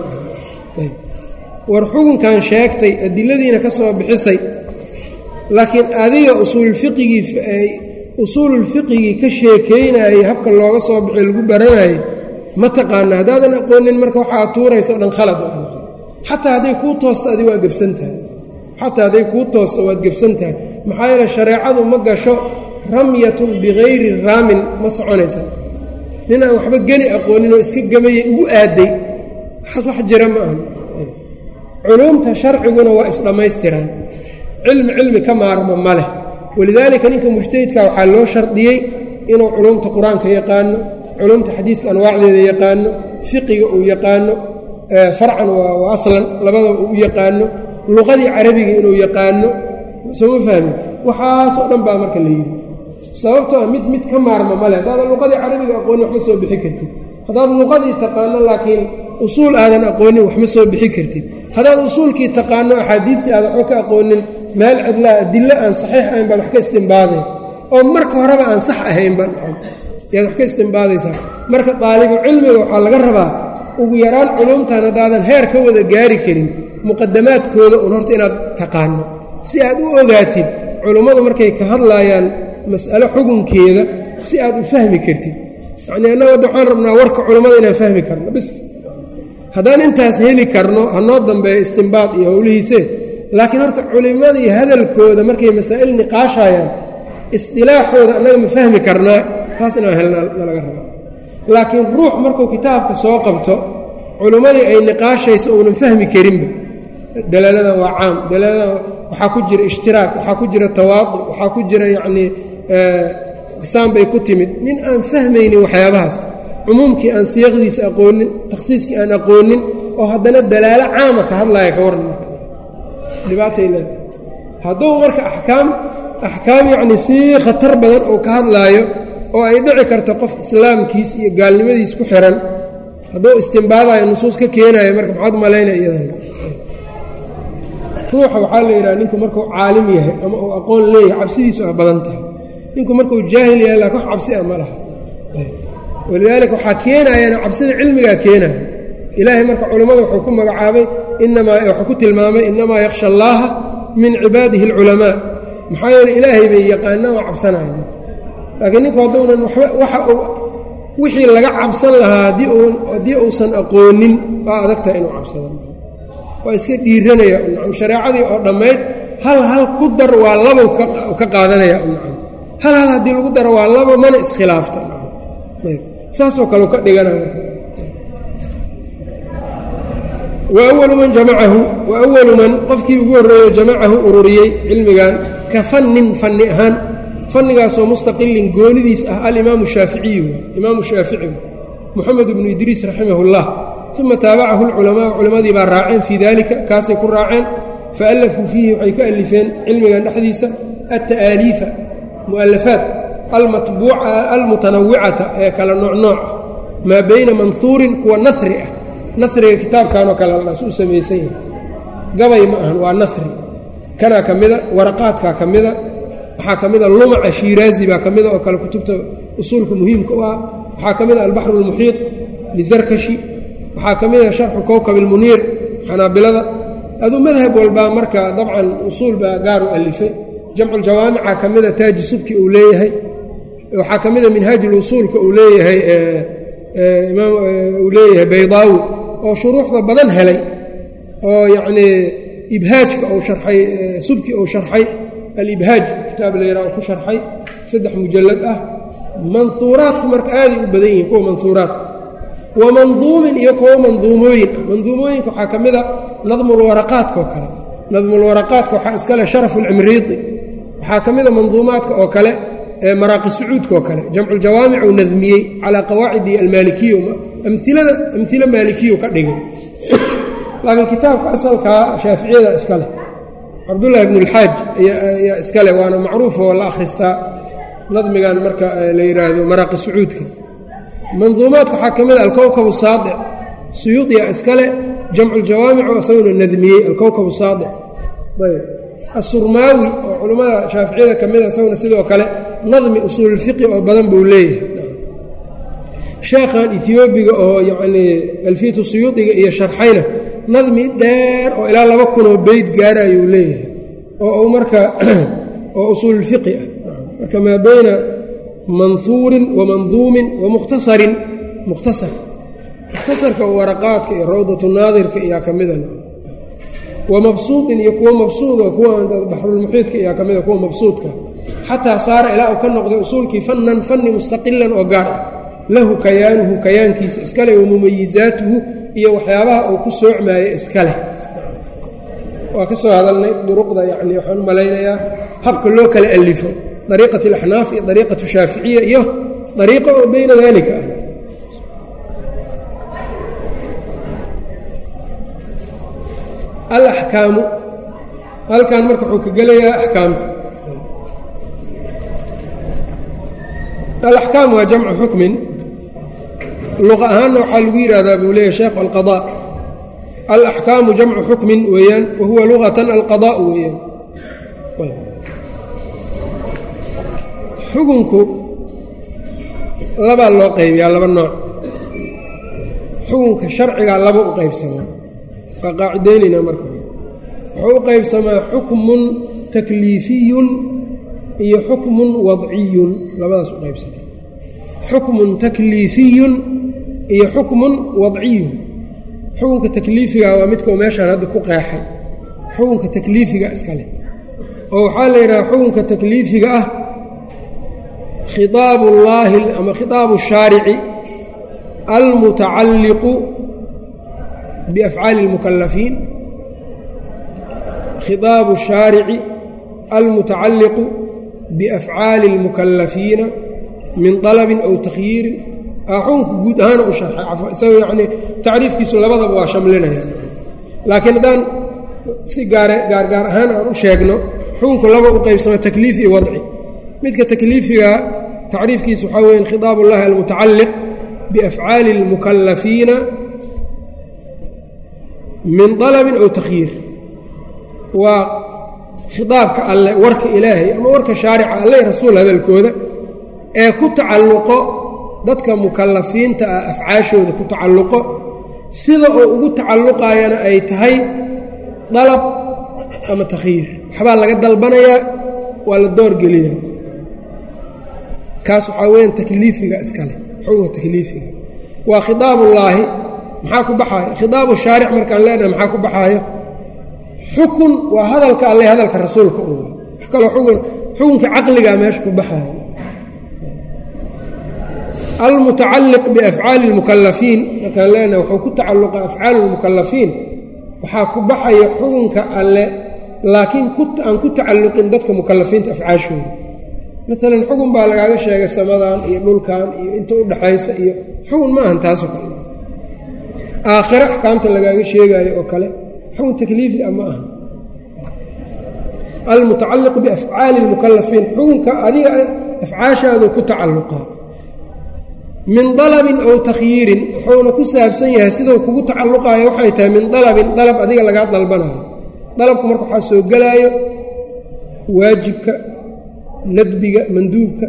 war xukunkan sheegtay adiladiina ka soo bixisay laakiin adiga usuulfiqigii usuululfiqigii ka sheekeynayay habka looga soo bixi lagu baranayay ma taqaana haddaadan aqoonin marka waxa aad tuurayso o dhan khalad xataa hadday kuu toosto adi waa gebsan tahay xataa hadday kuu toosto waad gebsan tahay maxaa yeele shareecadu ma gasho ramyatun bikayri raamin ma soconaysa nin aan waxba geni aqoonin oo iska gamayay ugu aaday waxaas wax jira ma aha culuumta sharciguna waa isdhammaystiraan cilmi cilmi ka maarmo ma leh walidaalika ninka mujtahidka waxaa loo shardiyey inuu culuumta qur-aanka yaqaano culuumta xadiidka anwaacdeeda yaqaano fiqiga uu yaqaano farcan waa aslan labadaba uu yaqaano luqadii carabiga inuu yaqaano sooma fahmi waxaasoo dhan baa marka la yidhi sababtoo mid mid ka maarmo male haddaadan luqadii carabiga aqoonin waxma soo bixi kartid haddaad luqadii taqaano laakiin usuul aadan aqoonin waxma soo bixi kartid haddaad usuulkii taqaano axaadiidtii aadan waxba ka aqoonin meel cidlaa adillo aan saxiix ahayn baan wax ka istimbaadaya oo marka horeba aan sax ahayn baan yaad wax ka istimbaadaysaa marka daalibu cilmiga waxaa laga rabaa ugu yaraan culuumtan haddaadan heer ka wada gaari karin muqadamaadkooda un horta inaad taqaano si aad u ogaatid culummadu markay ka hadlaayaan mas'alo xukunkeeda si aad u fahmi kartid yacnii annaga hadda waxaan rabnaa warka culummada inaan fahmi karno bis haddaan intaas heli karno hanoo dambeeyo istimbaad iyo howlihiise laakiin horta culimmadii hadalkooda markay masaa'il niqaashayaan isdilaaxooda annaga ma fahmi karnaa taas inaan helnaa nalaga rabaa laakiin ruux markuu kitaabka soo qabto culimmadii ay niqaashayso uunan fahmi karinba dalaaladan waa caam dalaaladan waxaa ku jira ishtiraak waxaa ku jira tawaadu waxaa ku jira yacnii saan bay ku timid nin aan fahmaynin waxyaabahaas cumuumkii aan siyaqdiisa aqoonin takhsiiskii aan aqoonin oo haddana dalaalo caama ka hadlaaya ka warran marka dhibaatay leedahay hadduu marka axkaam axkaam yacnii sii khatar badan oo ka hadlaayo oo ay dhici karto qof islaamkiis iyo gaalnimadiis ku xiran hadduu istimbaadayo nusuus ka keenayo marka maxaad malaynaya iyadan ruuxa waxaa la yidhaha ninku markuu caalim yahay ama uu aqoon leeyahay cabsidiisu a badan tahay ninku markuu jaahil yahay laakin wax cabsi a ma laha walidaalika waxaa keenayana cabsida cilmigaa keenaya ilaahay marka culimmada wuxuu ku magacaabay inamaa wuxuu ku tilmaamay inamaa yakhsha allaaha min cibaadihi alculamaa maxaa yeele ilaahay bay yaqaanaan oo cabsanaya laakiin ninku hadduunan waba waxa wixii laga cabsan lahaa haddii uusan aqoonin waa adagtahay inuu cabsado waa iska dhiiranaya shareecadii oo dhammayd hal hal ku dar waa labow ka qaadanaya hal hal haddii lagu daro waa labo mana iskhilaafta saasoo kaleu ka dhiganaya wa awalu man jamacahu wa awalu man qofkii ugu horreeyo jamacahu ururiyey cilmigan ka fannin fanni ahaan fannigaasoo mustaqilin goonidiis ah alimaamu shaaficiyu imaamu shaafici moxamed ibnu idriis raximahullah uma taabacahu lculamaa culammadii baa raaceen fii dalika kaasay ku raaceen faallafuu fiihi waxay ka alifeen cilmigan dhexdiisa alta'aaliifa mu'alafaat almatbuuca almutanawicata ee kala nooc nooc maa bayna manhuurin kuwa nahri ah nahriga kitaabkanoo kale laas u samaysan yahay gabay ma ahan waa nahri kanaa ka mida waraqaadkaa ka mida waxaa ka mida lumaca shiiraazi baa ka mida oo kale kutubta usuulka muhiimka u ah waxaa ka mida albaxru اlmuxiiط lizarkashi waxaa ka mida sharxu kowkab اlmuniir xanaabilada aduu madhab walbaa marka dabcan usuul baa gaar u alifay jamcu ljawaamica ka mida taaji subki uu leeyahay waxaa ka mida minhaaj اlusuulka uu leeyahay uu leeyahay baydaawi oo shuruuxda badan helay oo yacnii ibhaajka uu sharxay subki uu sharxay alibhaaj kitaab la yidhaha ku sharxay saddex mujallad ah manhuuraadku marka aaday u badan yihiin kuwa manhuuraadka wa manduumin iyo kuwa manduumooyin ah manduumooyinka waxaa ka mida nadmulwaraqaadka oo kale nadmulwaraqaadka waxaa iska leh sharafu alcimriidi waxaa ka mida manduumaadka oo kale maraaqi sacuudka oo kale jamculjawaamic uu nadmiyey calaa qawaacidi almaalikiya amilada amhilo maalikiyu ka dhigay laakiin kitaabka asalkaa shaaficiyada iska leh cabdullaahi bn اlxaaj ayaa iska leh waana macruuf oo la akhristaa nadmigan marka la yidhaahdo maraaqi sacuudka manduumaadka waxaa ka mida alkowkab saadic suyuudiya iska leh jamcu ljawaamic oo isaguna nadmiyey alkowkab saadic ayb asurmaawi oo culammada shaaficiyada ka mida isaguna sidoo kale nadmi usuululfiqi oo badan buu leeyahay sheekhan etiyoobiga oo yacnii alfiyatu suyuudiga iyo sharxayna nadmi dheer oo ilaa laba kunoo beyd gaara ayuu leeyahay oo uu marka oo usuululfiqi ah marka maa bayna manhuurin wa manduumin wa mukhtasarin mukhtasar mukhtasarka waraqaadka iyo rawdatu naadirka iyaa ka mida wa mabsuudin iyo kuwo mabsuuda kuwa baxrulmuxiidka iyaa ka mida kuwa mabsuudka xataa saara ilaa uu ka noqday usuulkii fannan fanni mustaqilan oo gaar ah lahu kayaanuhu kayaankiisa iskale wa mumayizaatuhu iyo waxyaabaha uu ku soocmaayo iskaleh waa ka soo hadalnay duruqda yacni waxaan u malaynayaa habka loo kala alifo dariiqat alaxnaaf iyo dariiqatu shaaficiya iyo dariiqa oo bayna daalika ah alaxkaamu halkan marka wuxuu ka gelayaa axkaamta alaxkaam waa jamcu xukmin luqa ahaanna waxaa lagu yidhahdaa buu leeyahy sheekh alqadaa alaxkaamu jamcu xukmin weeyaan wa huwa lugatan alqadaa weeyaan xukunku labaa loo qaybiyaa laba nooc xukunka sharcigaa laba u qaybsamaa waa qaacidaynayna marka wuxuu u qaybsamaa xukmun takliifiyun iyo xukmun wadciyun labadaas u qaybsamaa xukmun takliifiyun iyo xukmun wadciyun xukunka takliifiga waa midkao meeshaan hadda ku qeexay xukunka takliifiga iska leh oo waxaa la yidhaha xukunka takliifiga ah khitaabu llaahi ama khitaabu shaarici almutacalliqu biafcaali اlmukalafiin khitaabu shaarici almutacalliqu biafcaali اlmukalafiina min dalabin aw takhyiirin xukunka guud ahaana u sharxay cafwa isagoo yacnii tacriifkiisu labadaba waa shamlinaya laakiin haddaan si gaare gaargaar ahaan aan u sheegno xukunku laba u qaybsama takliif iyo wadci midka takliifiga tacriifkiisu waxaa weya khitaab ullahi almutacalliq biafcaali اlmukalafiina min dalabin aw takhyiir waa khitaabka alle warka ilaahay ama warka shaarica alle rasuul hadalkooda ee ku tacalluqo dadka mukalafiinta ah afcaashooda ku tacalluqo sida oo ugu tacalluqayana ay tahay dalab ama takhyiir waxbaa laga dalbanayaa waa la doorgelinaa kaas waxaa weyaan takliifiga iskale xukunka takliifiga waa khitaabullaahi maxaa ku baxaayo khitaabu shaaric markaan leenahay maxaa ku baxaayo xukun waa hadalka alle hadalka rasuulka u wax kaloo xukun xukunka caqligaa meesha ku baxaayo almutacalliq biafcaali اlmukalafiin markaan leenahay wuxuu ku tacalluqa afcaal اlmukalafiin waxaa ku baxaya xukunka alle laakiin aan ku tacalluqin dadka mukalafiinta afcaashooda maalan xukun baa lagaaga sheegay samadan iyo dhulkan iyo inta u dhaxaysa iyo xukun ma ahan taasoo kale aakhiro axkaamta lagaaga sheegaayo oo kale xukun takliifi ah ma aha almutacalliq biafcaali اlmukalafiin xukunka adiga afcaashaadu ku tacalluqa min dalabin aw takhyiirin wuxuuna ku saabsan yahay siduu kugu tacalluqaayo waxay tahay min dalabin dalab adiga lagaa dalbanayo dalabku marka waxaa soo gelaayo waajibka nadbiga manduubka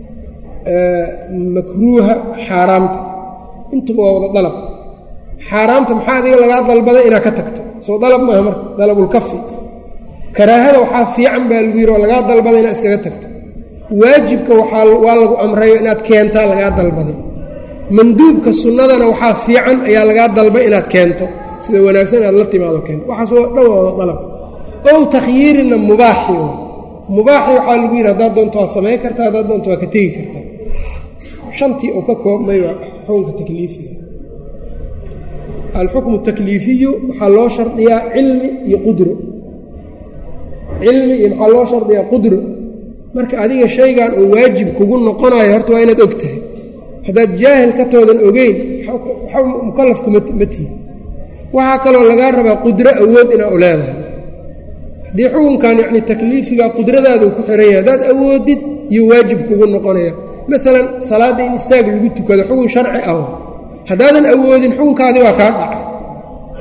makruuha xaaraamta intuba waa wada dalab xaaraamta maxaa adiga lagaa dalbaday inaad ka tagto soo dalab maaha marka dalabulkafi karaahada waxaa fiican baa lagu yidhi oo lagaa dalbaday inaad iskaga tagto waajibka waxaa waa lagu amrayo inaad keentaa lagaa dalbaday manduubka sunnadana waxaa fiican ayaa lagaa dalbay inaad keento sida wanaagsan inaad la timaado keento waxaas oo dhan waa wada dalab ow takhyiirinna mubaaxi mubaaxi waxaa lagu yidhi haddaad doonto waa samayn kartaa haddaad doonto waa ka tegi kartaa shantii oo ka koobmay waa xukunka takliifiga alxukmu takliifiyu waxaa loo shardiyaa cilmi iyo qudro cilmi iyo maxaa loo shardiyaa qudro marka adiga shaygan oo waajib kugu noqonayo horta waa inaad og tahay haddaad jaahil ka toodan ogeyn waxa mukalafkuma ma tihi waxaa kaloo lagaa rabaa qudro awood inaa u leedahay haddii xukunkan yacni takliifiga qudradaaduu ku xihan yahay haddaad awoodid iyo waajib kugu noqonaya maalan salaadda in istaag lagu tukado xukun sharci ah haddaadan awoodin xukunkaadii waa kaa dhacay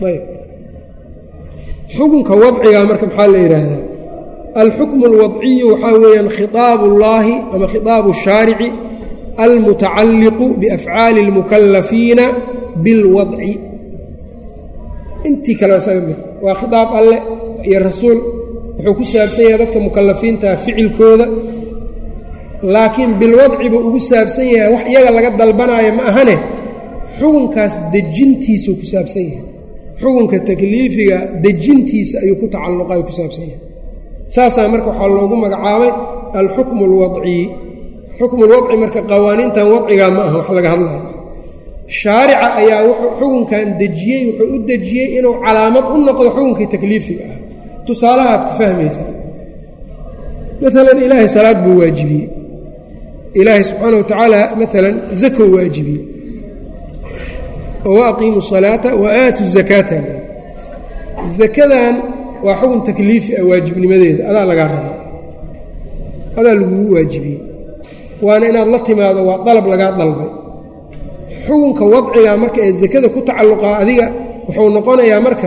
ayb xukunka wadciga marka maxaa la yidhaahdaa alxukmu alwadciyu waxaa weeyaan khitaabu ullaahi ama khitaabu shaarici almutacalliqu biafcaali اlmukalafiina bilwadci intii kale isaga waa khitaab alle iyo rasuul wuxuu ku saabsan yahay dadka mukalafiinta ficilkooda laakiin bilwadci buu ugu saabsan yahay wax iyaga laga dalbanaayo ma ahane xukunkaas dejintiisuu ku saabsan yahay xukunka takliifiga dejintiisa ayuu ku tacalluqa ay ku saabsan yahay saasaa marka waxaa loogu magacaabay alxukmu alwadci xukmu lwadci marka qawaaniintan wadcigaa ma aha wax laga hadlayo shaarica ayaa xukunkan dejiyey wuxuu u dejiyey inuu calaamad u noqdo xukunkii takliifiga ah tusaalahaad ku fahmaysaa maalan ilaahay salaad buu waajibiyey ilaahay subxaana wa tacaala maalan zakow waajibiyey oo wa aqiimu salaata wa aatu zakaata zakadan waa xukun takliifi ah waajibnimadeeda adaa lagaa rabaa adaa lagugu waajibiyey waana inaad la timaado waa dalab lagaa dalbay xukunka wadciga marka ee zakada ku tacalluqaa adiga wuxuu noqonayaa marka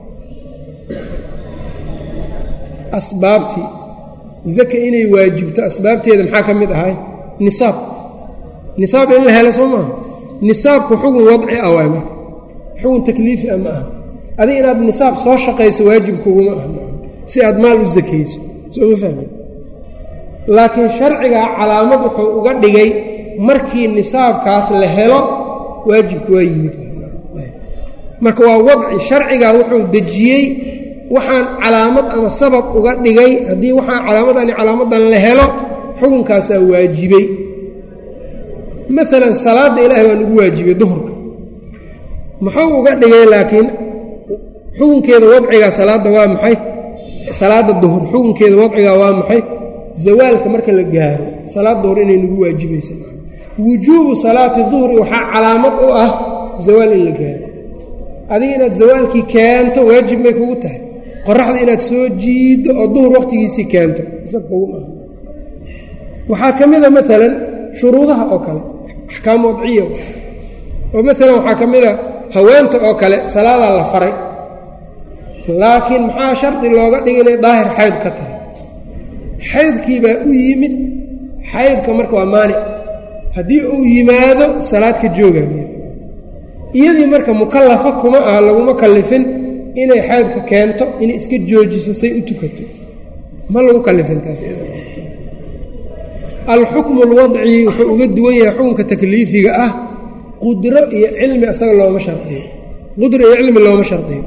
asbaabtii zaka inay waajibto asbaabteeda maxaa ka mid ahay nisaab nisaab in la helo soo maaha nisaabku xukun wadci ah waay marka xukun takliifi ah ma aha adiga inaad nisaab soo shaqayso waajibkuguma aha si aad maal u zakayso soo ma fahmi laakiin sharcigaa calaamad wuxuu uga dhigay markii nisaabkaas la helo waajibku waa yimid marka waa wadci sharcigaa wuxuu dejiyey waxaan calaamad ama sabab uga dhigay haddii waxaan calaamadani calaamadan la helo xukunkaasaa waajibay maalan salaadda ilaahay waa nagu waajibay duhurka muxuu uga dhigay laakiin xukunkeeda wadcigaa salaadda waa maxay salaadda duhur xukunkeeda wadcigaa waa maxay zawaalka marka la gaaro salaad duhur inay nagu waajibaysa wujuubu salaati duhri waxaa calaamad u ah zawaal in la gaaro adiga inaad zawaalkii keento waajib may kugu tahay qoraxda inaad soo jiiddo oo duhur wakhtigiisii keento waxaa ka mida maalan shuruudaha oo kale axkaam wadciya oo maalan waxaa ka mida haweenta oo kale salaadaa la faray laakiin maxaa shardi looga dhigay inay daahir xayd ka tahay xaydkii baa u yimid xaydka marka waa maanic haddii uu yimaado salaad ka joogaa iyadii marka mukallafa kuma ah laguma kallifin inay xaydka keento inay iska joojiso say u tukato ma lagu kallifin taas alxukmu alwadci wuxuu uga duwan yahay xukunka takliifiga ah qudro iyo cilmi asaga looma shardiyo qudro iyo cilmi looma shardiyo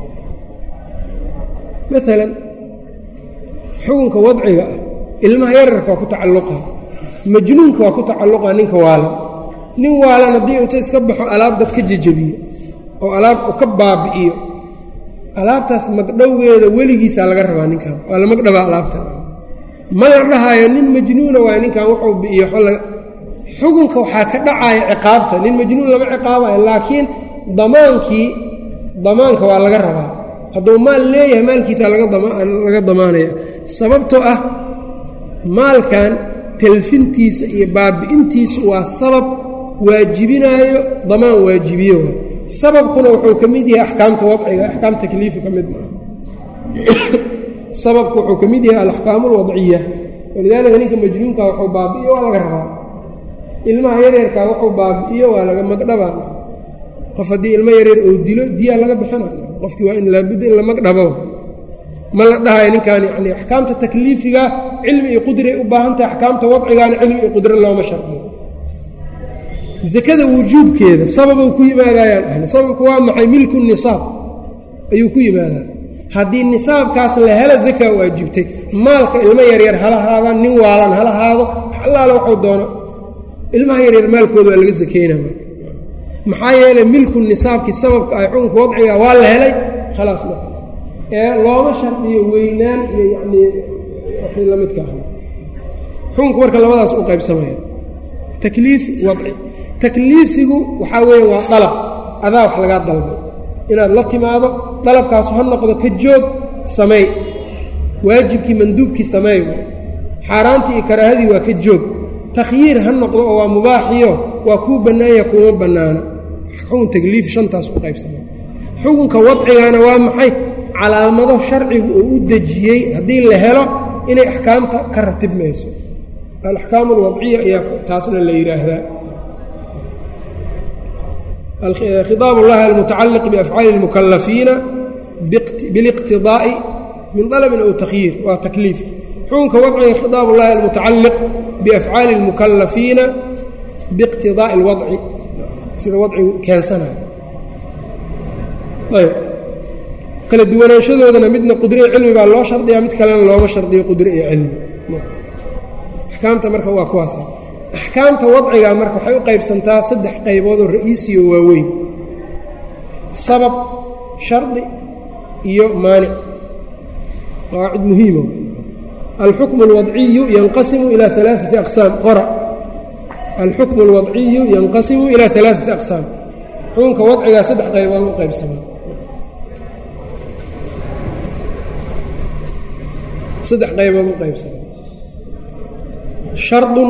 maalan xukunka wadciga ah ilmaha yararka waa ku tacalluqa majnuunka waa ku tacalluqa ninka waalan nin waalan haddii inta iska baxo alaab dad ka jejebiyo oo alaab u ka baabi'iyo alaabtaas magdhowgeeda weligiisaa laga rabaa ninkan waa la magdhabaa alaabtan ma la dhahaayo nin majnuuna waay ninkan wuxuu bi'iyo xukunka waxaa ka dhacaya ciqaabta nin majnuun lama ciqaabayo laakiin damaankii damaanka waa laga rabaa hadduu maal leeyahay maalkiisaa laga damaanaya sababtoo ah maalkan talfintiisa iyo baabi'intiisu waa sabab waajibinaayo damaan waajibiyo sababkuna wuxuu ka mid yahay axkaamta wadciga axkaam takliifi ka mid maaha sababku wuxuu ka mid yahay alaxkaamu alwadciya walidaalika ninka majnuunka wuxuu baabi'iyo waa laga rabaa ilmaha yaryarkaa wuxuu baabi'iyo waa laga magdhabaa qof haddii ilmo yaryar oo dilo diyaa laga bixina qofkii waa in laabudda in la magdhabo ma la dhahayo ninkan yani axkaamta takliifiga cilmi iyo qudray u baahan tahay axkaamta wadcigaana cilmi iyo qudro looma shardiyo zakada wujuubkeeda sababuu ku yimaadayaan ahli sababku waa maxay milku nisaab ayuu ku yimaadaa haddii nisaabkaas la helo zakaa waajibtay maalka ilmo yaryar hala haada nin waalan hala haado allaale waxuu doono ilmaha yaryar maalkooda waa laga sakeynaa maxaa yeelay milku nisaabkii sababka ay xukunka wadciga waa la helay khalaas ma ee looma shardiyo weynaan iyo yacnii waxay la midka ah xukunku marka labadaas u qaybsamaya takliif wadci takliifigu waxaa weeye waa dalab adaa wax lagaa dalbay inaad la timaado dalabkaasu ha noqdo ka joog sameey waajibkii manduubkii sameey xaaraantii iyo karaahadii waa ka joog takhyiir ha noqdo oo waa mubaaxiyo waa kuu bannaanya kuma bannaana xukun takliif shantaas u qaybsamay xukunka wadcigana waa maxay calaamado sharcigu uu u dejiyey haddii la helo inay axkaamta ka ratibmayso alaxkaam alwadciya ayaa taasna la yidhaahdaa khiطaab اllahi almutacaliq biafcaali اlmukalafiina biliqtidaa'i min dalabin aw takhyiir waa takliif xukunka wadciga khiطaab اllahi almutacaliq biafcaali اlmukalafiina biiqtidaa'i اlwadci sida wadcigu keensanayo ayb kala duwanaanshadoodana midna qudre iyo cilmi baa loo shardiyaa mid kalena looma shardiyo qudre iyo cilmi axkaamta marka waa kuwaas axkaamta wadciga marka waxay u qaybsantaa saddex qaybood oo ra'iisiyo waaweyn sabab shardi iyo maanic qaacid muhiima alxukmu اlwadciyu yanqasimu ilaa alaaثati aqsaam qora alxukmu اlwadciyu yanqasimu ilaa alaaثati aqsaam xukunka wadcigaa saddex qaybood u qaybsamaa saddex qaybood u qaybsamaa shardun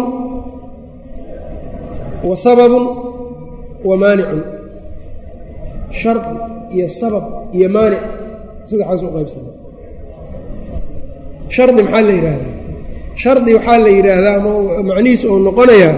wa sababun wa maanicun shardi iyo sabab iyo maanic saddexaas u qaybsamaa shardi maxaa la yidhaahdaa shardi waxaa la yidhaahdaa ama macnihiisu uu noqonayaa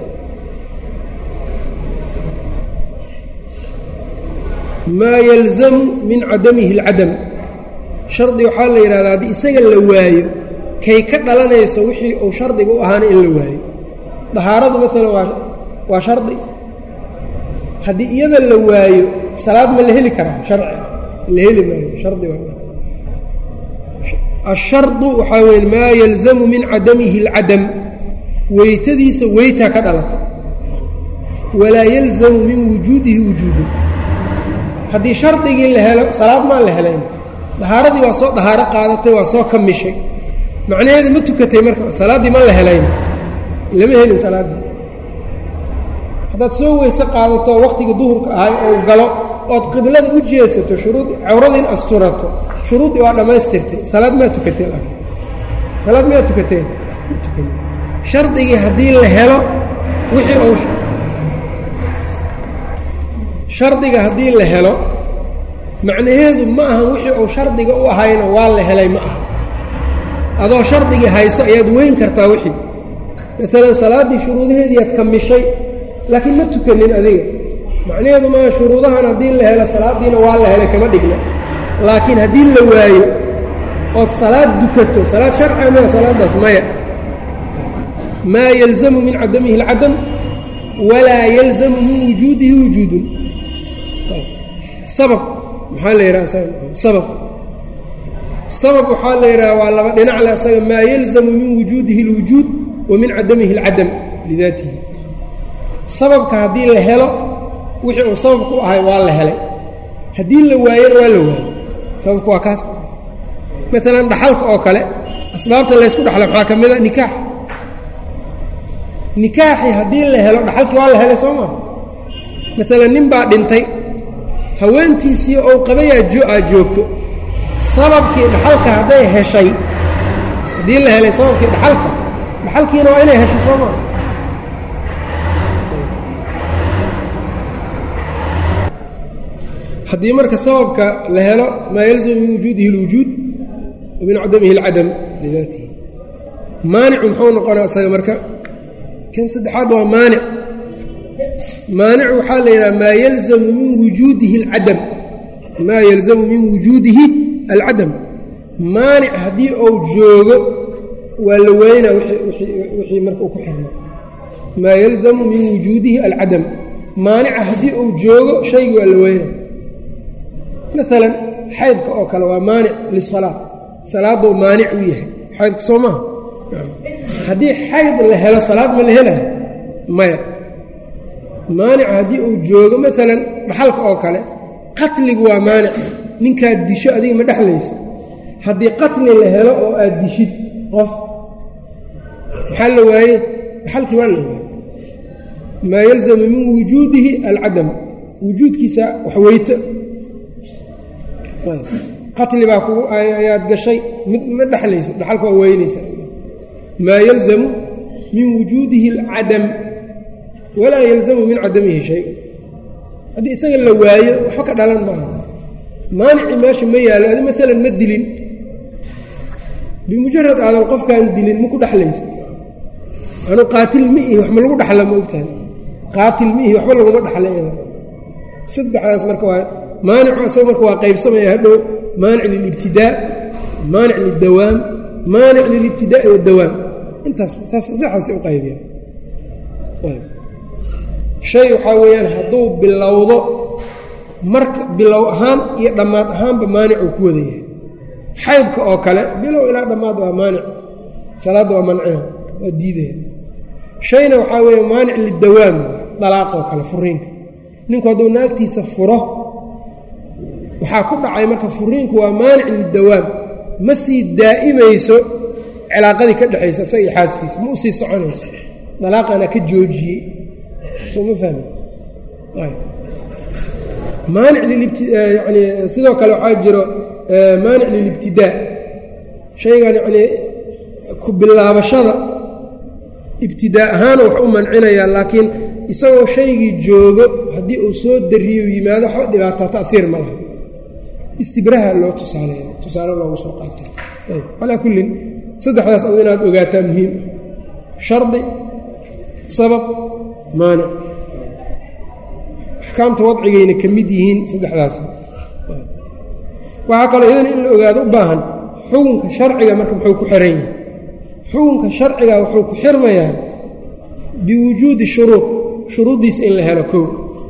maa yalzamu min cadamihi اlcadam shardi waxaa la yidhahdaa haddii isaga la waayo kay ka dhalanayso wixii uu shardiga u ahaana in la waayo dahaaradu maalan waa waa shardi haddii iyada la waayo salaad ma la heli karaa sharci la heli maayo shardi ashardu waxaa weye maa yalzamu min cadamihi اlcadam weytadiisa weytaa ka dhalato walaa yalzamu min wujuudihi wujuudu haddii shardigii la helo salaad maan la helayn dahaaradii waa soo dahaaro qaadatay waa soo kamishay macnaheeda ma tukatay marka salaaddii ma la helayn lama helin salaaddii haddaad soo weyse qaadato waqtigii duhurka ahay ou galo ood qiblada u jeesato shuruud cawradiin asturato shuruuddii waa dhammaystirtay salaad maa tukatay salaad miyaa tukateen shardigii haddii la helo wixii uu shardiga haddii la helo macnaheedu ma aha wixii uu shardiga u ahayna waa la helay ma aha adoo shardigii hayso ayaad weyn kartaa wixii maalan salaaddii shuruudaheedii aad kamishay laakiin ma tukanin adiga macnaheedu maaha shuruudahan haddii la helo salaaddiina waa la helay kama dhigna laakiin haddii la waayo ood salaad dukato salaad sharciga maya salaaddaas maya maa yalzamu min cadamihi اlcadam walaa yalzamu min wujuudihi wujuudun sabab maxaa la yidhaha sabab sabab waxaa la yidhaha waa laba dhinac le asaga maa yalzamu min wujuudihi اlwujuud wa min cadamihi اlcadam lidaatihi sababka haddii la helo wixii uu sababku ahay waa la helay haddii la waayona waa la waayey sababku waa kaas maalan dhaxalka oo kale asbaabta laysku dhaxla maxaa ka mida nikaax nikaaxi haddii la helo dhaxalkii waa la helay soo maa maalan nin baa dhintay haweentiisii ou qabayaa aad joogto sababkii dhaxalka hadday heshay haddii la helay sababkii dhaxalka dhaxalkiina waa inay heshay soo maa haddii marka sababka la helo maa yalzamu min wujuudihi اlwujuud wa min cadamihi اlcadam lidaatihi maanicu muxuu noqonaa isaga marka kan saddexaad waa maanic maanic waxaa la yidhaha maa yalzamu min wujuudihi اlcadam maa yalzamu min wujuudihi alcadam maanic haddii uu joogo waa la weynaa wixii marka uu ku xirmo maa yalzamu min wujuudihi alcadam maanica haddii uu joogo shaygi waa la weynaa maalan xaydka oo kale waa maanic lisalaad salaaduu maanic u yahay xaydka soo maha haddii xayd la helo salaad ma la helayo maya maanica haddii uu joogo maalan dhaxalka oo kale qatligu waa maanic ninkaad disho adiga ma dhexlaysa haddii qatli la helo oo aad dishid qof maxaa la waaye dhaxalkii waa la waaye maa yalzamu min wujuudihi alcadam wujuudkiisa wax weyto qatli baa kugu ayaad gashay mid ma dhexlaysa dhaxalka waa weynaysa maa yalzamu min wujuudihi اlcadam walaa yalzamu min cadamihi shay haddii isaga la waayo waxba ka dhalan maaha maanici meesha ma yaalo adi maalan ma dilin bimujarad aadan qofkaan dilin ma ku dhexlaysa anu qaatil ma ihi wax ma lagu dhexla ma ogtahay qaatil ma ihi waxba laguma dhexla saddexdaas marka waa maanicu asaga marka waa qaybsamaya hadhow maanic lilibtidaa maanic lildawaam maanic lilibtidaa'i wadawaam intaas saxaas u qaybiya shay waxaa weeyaan hadduu bilowdo marka bilow ahaan iyo dhammaad ahaanba maanicuu ku wada yahay xaydka oo kale bilow ilaa dhammaad waa maanic salaadda waa manciha waa diidaya shayna waxaa weeye maanic lidawaam dalaaq oo kale furiinka ninku hadduu naagtiisa furo waxaa ku dhacay marka furiinku waa maanic lidawaam ma sii daa'imayso cilaaqadii ka dhexaysa isaga iyo xaaskiisa ma u sii soconayso dalaaqana ka joojiyey soo ma fahmi maanic lilibtiyani sidoo kale waxaa jiro maanic lilibtidaa shaygan yanii ku bilaabashada ibtidaa ahaana wax u mancinayaa laakiin isagoo shaygii joogo haddii uu soo dariyo yimaado waxba dhibaataa ta'hiir ma laha istibraha loo tusaaleeya tusaale loogu soo qaatay ayb calaa kullin saddexdaas oo inaad ogaataa muhiim shardi sabab maanic axkaamta wadcigayna ka mid yihiin saddexdaas waxaa kaloo idan in la ogaado u baahan xukunka sharciga marka muxuu ku xiran yahay xukunka sharciga wuxuu ku xirmayaa biwujuudi shuruud shuruuddiisa in la helo kow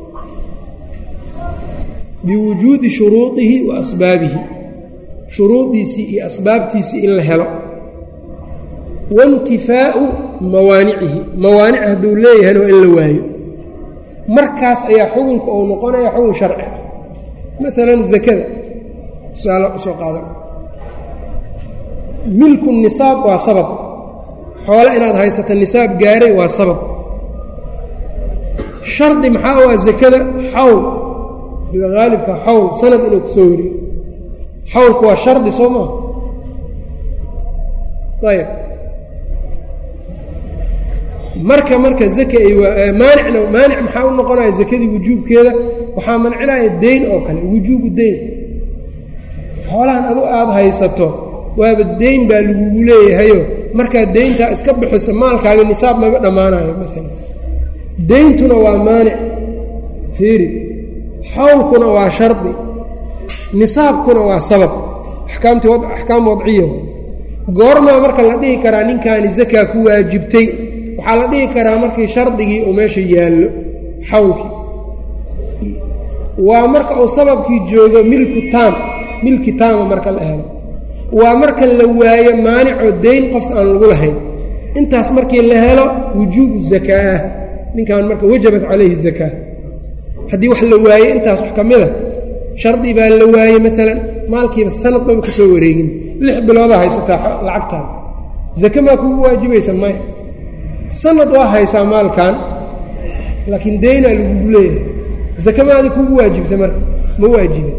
biwujuudi shuruudihi wa asbaabihi shuruuddiisii iyo asbaabtiisii in la helo waintifaa'u mawaanicihi mawaanic hadduu leeyahayna waa in la waayo markaas ayaa xukunka uu noqonaya xukun sharci ah maalan zakada tusaale usoo qaadan milku nisaab waa sabab xoole inaad haysato nisaab gaaray waa sabab shardi maxaa u ah zakada xawl sida haalibka xawl sanad inuu ku soo wariyo xawlku waa shardi soo maa ayb marka marka zaka ay maanicna maanic maxaa u noqonaya zakadii wujuubkeeda waxaa mancinaya deyn oo kale wujuubu deyn xoolahan adu aada haysato waaba deyn baa lagugu leeyahayo markaad deyntaa iska bixiso maalkaaga nisaab maba dhammaanayo maalan deyntuna waa maanic fiiri xawlkuna waa shardi nisaabkuna waa sabab axkaamti axkaam wadciya goormaa marka la dhihi karaa ninkaani zakaa ku waajibtay waxaa la dhihi karaa markii shardigii uu meesha yaallo xawlkii waa marka uu sababkii joogo milku taam milki taama marka la helo waa marka la waayo maanicoo deyn qofka aan lagu lahayn intaas markii la helo wujuubu zakaa ninkan marka wajabat calayhi zakaa haddii wax la waaye intaas wax ka mida shardi baa la waaye maalan maalkiiba sanad baba ka soo wareegin lix biloodaa haysataa lacagtaan zake maa kugu waajibaysa maya sanad waa haysaa maalkan laakiin deynaa lagugu leeyahay zake maadi kugu waajibta marka ma waajibin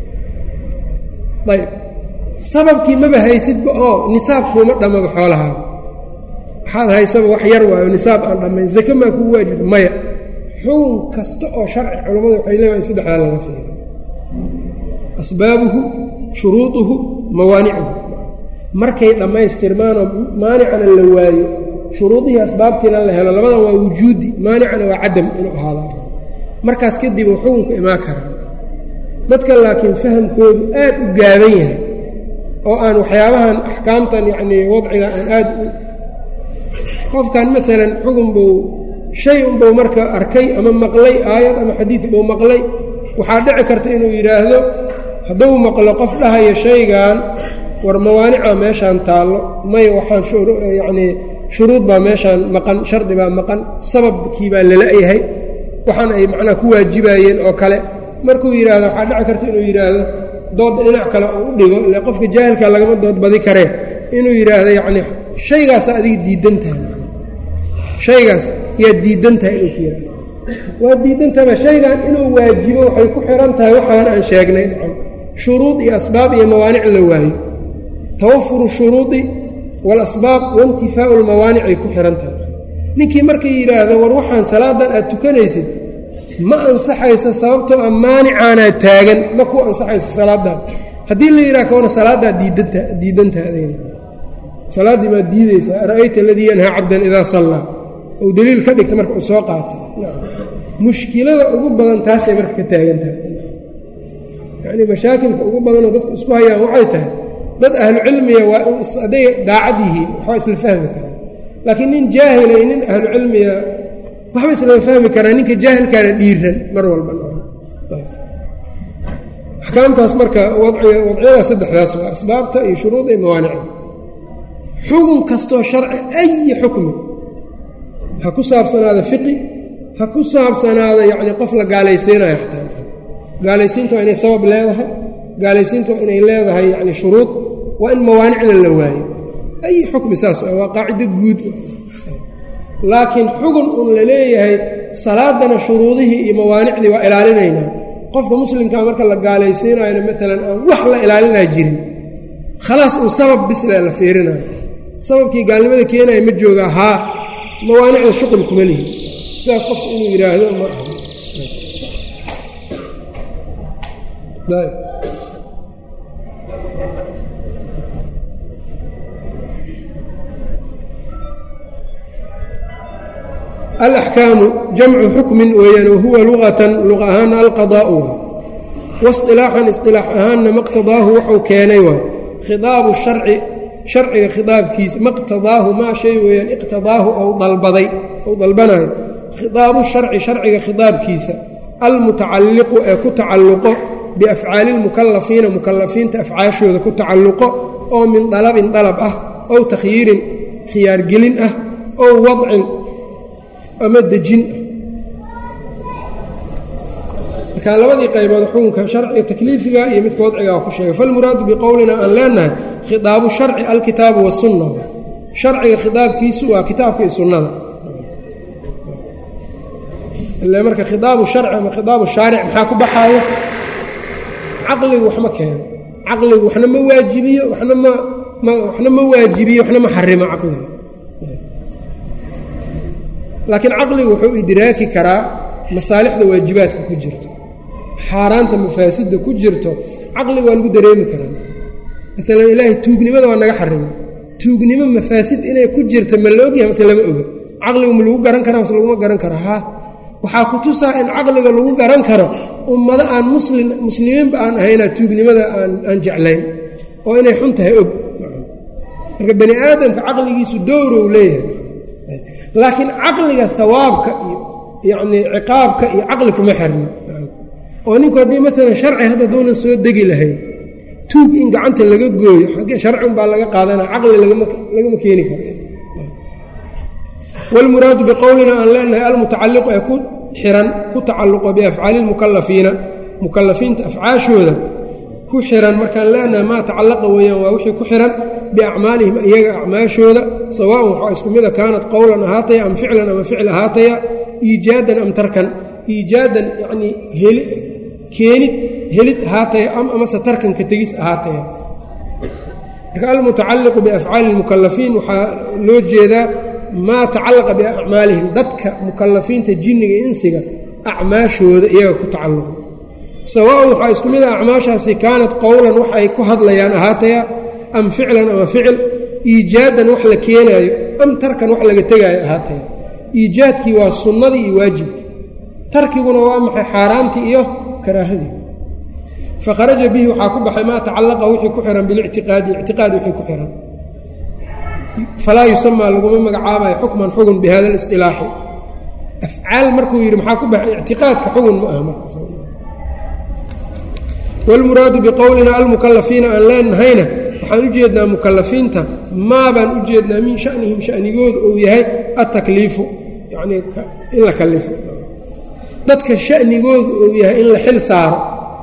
ayb sababkii maba haysidba oo nisaabkuuma dhammaba xoolahaada waxaad haysaba wax yar waayo nisaab aan dhammayn zake maa kugu waajibta maya xukun kasta oo sharci culammadu waxay leeyahay in saddexdaa laga fiiro asbaabuhu shuruuduhu mawaanicuhu markay dhammaystirmaanoo maanicana la waayo shuruudihii asbaabtiina la helo labadan waa wujuudi maanicana waa cadam inuu ahaada markaas kadib uu xukunku imaan karaa dadka laakiin fahamkoodu aad u gaaban yahay oo aan waxyaabahan axkaamtan yacnii wadciga aan aad u qofkan maalan xukun buu shay unbuu marka arkay ama maqlay aayad ama xadiid buu maqlay waxaa dhici karta inuu yidhaahdo hadduu maqlo qof dhahayo shaygan war mawaanica meeshaan taallo may waxaan yacnii shuruud baa meeshaan maqan shardi baa maqan sababkii baa lala-yahay waxaan ay macnaha ku waajibayeen oo kale markuu yidhaahdo waxaa dhici karta inuu yidhaahdo doodda dhinac kale uu u dhigo ile qofka jaahilka lagama dood badi kareen inuu yidhaahdo yacnii shaygaasaa adiga diidan tahay shaygaas yaad diidan tahay inuu ku yidhahdo waa diidantaba shaygan inuu waajibo waxay ku xihan tahay waxaan aan sheegnay shuruud iyo asbaab iyo mawaanic la waayo tawafuru shuruudi waalasbaab waintifaau lmawaanic ay ku xihan tahay ninkii markay yidhaahdo war waxaan salaadan aad tukanaysid ma ansaxayso sababtoo a maanicaanaa taagan ma ku ansaxayso salaadan haddii la yidhaha kawana salaadaa diidanta diidantaadayna salaaddii baad diidaysaa ara'ayta aladii yanhaa cabdan idaa sallaa ou daliil ka dhigta marka uu soo qaato mushkilada ugu badan taasay marka ka taagan tahay yacnii mashaakilka ugu badanoo dadku isku hayaan waxay tahay dad ahlucilmiya waa in hadday daacad yihiin waxba isla fahmi karaan laakiin nin jaahila iyo nin ahlucilmiya waxba islama fahmi karaa ninka jaahilkaana dhiiran mar walba axkaamtaas marka wadciyadaa saddexdaas waa asbaabta iyo shuruuda iyo mawaanicda xugun kastoo sharci ayi xukmi ha ku saabsanaada fiqi ha ku saabsanaada yacnii qof la gaalaysiinayo xataa gaalaysiinta waa inay sabab leedahay gaalaysiinta waa inay leedahay yacni shuruud waa in mawaanicda la waayo ayi xukmi saas waa qaacido guud laakiin xugun un la leeyahay salaadana shuruudihii iyo mawaanicdii waa ilaalinaynaa qofka muslimkaa marka la gaalaysiinayona maalan aan wax la ilaalinaa jirin khalaas uu sabab bisle la fiirinayo sababkii gaalnimada keenaya ma joogaa haa mawaanicda shuqul kuma lihi sidaas qofku inuu yidhaahdo ma aha alaxkaamu jamcu xukmin weeyaan wahuwa luqatan luqa ahaana alqadaa'u waa wasilaaxan isilaax ahaanna maqtadaahu wuxuu keenay waay khidaabu sharci sharciga khidaabkiisa maqtadaahu maa shay weeyaan iqtidaahu ou dalbaday ou dalbanayo khidaabu sharci sharciga khidaabkiisa almutacalliqu ee ku tacalluqo biafcaali lmukalafiina mukalafiinta afcaashooda ku tacalluqo oo min dalabin dalab ah ow takhyiirin khiyaargelin ah ow wadcin ama dejin ah markaa labadii qaybood xukunka sharciga takliifiga iyo midka wadciga ku sheegay falmuraadu biqowlina aan leenahay khidaabu sharci alkitaabu wasunna sharciga khidaabkiisu waa kitaabka iyo sunnada ila marka khidaabu sharci ama khidaabu shaaric maxaa ku baxaayo caqligu wax ma keeno caqligu waxna ma waajibiyo waxna ma ma waxna ma waajibiyo waxna ma xarimo caqliga laakiin caqligu wuxuu idraaki karaa masaalixda waajibaadka ku jirto xaaraanta mafaasidda ku jirto caqliga waa lagu dareemi karaa maalan ilaahay tuugnimada waa naga xarimo tuugnimo mafaasid inay ku jirto ma la ogyahay mase lama oga caqligu ma lagu garan karaa mase laguma garan karo haa waxaa ku tusaa in caqliga lagu garan karo ummado aan muslim muslimiinba aan ahaynaa tuugnimada aan aan jeclayn oo inay xun tahay og marka bani aadamka caqligiisu dowrow leeyahay laakiin caqliga hawaabka iyo yacnii ciqaabka iyo caqli kuma xirno oo ninku haddii maalan sharci hadda doonan soo degi lahayn tuug in gacanta laga gooyo xaggee sharcin baa laga qaadanaya caqli lagama lagama keeni karo wاlmuraadu biqowlina aan leenahay almutacalliqu ee ku xiran ku tacalluqo biafcaali اlmukalafiina mukalafiinta afcaashooda ku xiran markaan leenahay maa tacallaqa weeyaan waa wixii ku xiran biacmaalihim iyaga acmaashooda sawaaءan waxaa isku mida kaanat qowlan ahaataya am ficlan ama ficl ahaataya iijaadan am tarkan iijaadan yanii heli keenid helid ahaataya am amase tarkanka tegis ahaataya marka almutacalliqu biafcaali اlmukalafiin waxaa loo jeedaa maa tacallaqa biacmaalihim dadka mukalafiinta jinniga insiga acmaashooda iyaga ku tacalluqa sawaaءan waxaa isku mid a acmaashaasi kaanat qowlan wax ay ku hadlayaan ahaataya am ficlan ama ficil iijaadan wax la keenaayo am tarkan wax laga tegaayo ahaataya iijaadkii waa sunnadii iyo waajibkii tarkiguna waa maxay xaaraantii iyo karaahadii fakharaja bihi waxaa ku baxay maa tacallaqa wixii ku xihan bilictiqaadi ictiqaad wixii ku xihan falaa yusamaa laguma magacaabayo xukman xugun bi hada اlisilaaxi afcaal markuu yidhi maxaa ku baxay ictiqaadka xugun ma aha markaas wاlmuraadu biqowlina almukalafiina aan leenahayna waxaan u jeednaa mukalafiinta maa baan u jeednaa min shanihim shanigooda uu yahay atakliifu yanii in la kalifo dadka shanigooda uu yahay in la xil saaro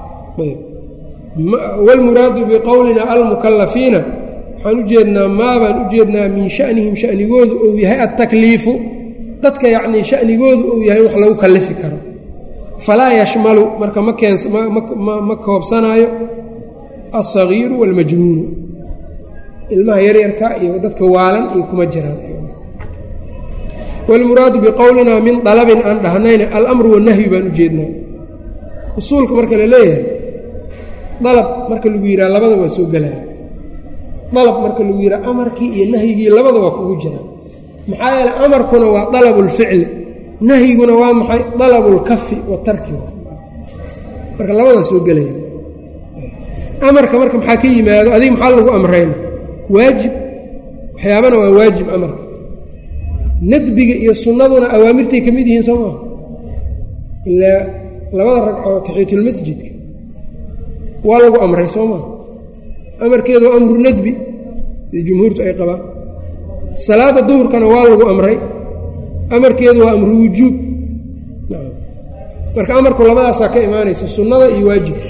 wاlmuraadu biqowlina almukalafiina waxaan u jeednaa maa baan u jeednaa min shanihim shanigooda uu yahay atakliifu dadka yacnii shanigooda uu yahay wax lagu kalifi karo falaa yashmalu marka ma keens ma koobsanaayo alsagiiru wاlmajnuunu ilmaha yaryarka iyo dadka waalan iyo kuma jiraan wاlmuraadu biqowlinaa min dalabin aan dhahnayna alamru wالnahyu baan u jeednaa usuulka marka la leeyahay dalab marka lagu yidhaha labada waa soo gelaya dalab marka lagu yidhaha amarkii iyo nahyigii labada waa kugu jira maxaa yeele amarkuna waa dalabu اlficli nahyiguna waa maxay dalabu اlkafi watarki marka labadaa soo gelaya amarka marka maxaa ka yimaado adiga maxaa lagu amrayna waajib waxyaabana waa waajib amarka nadbiga iyo sunnaduna awaamirtay ka mid yihiin soo maa ilaa labada ragcoo taxiyatulmasjidka waa lagu amray soo maa amarkeedu waa amru nadbi sida jumhuurtu ay qabaan salaada duhurkana waa lagu amray amarkeedu waa amru wujuub marka amarku labadaasaa ka imaanaysa sunnada iyo waajibka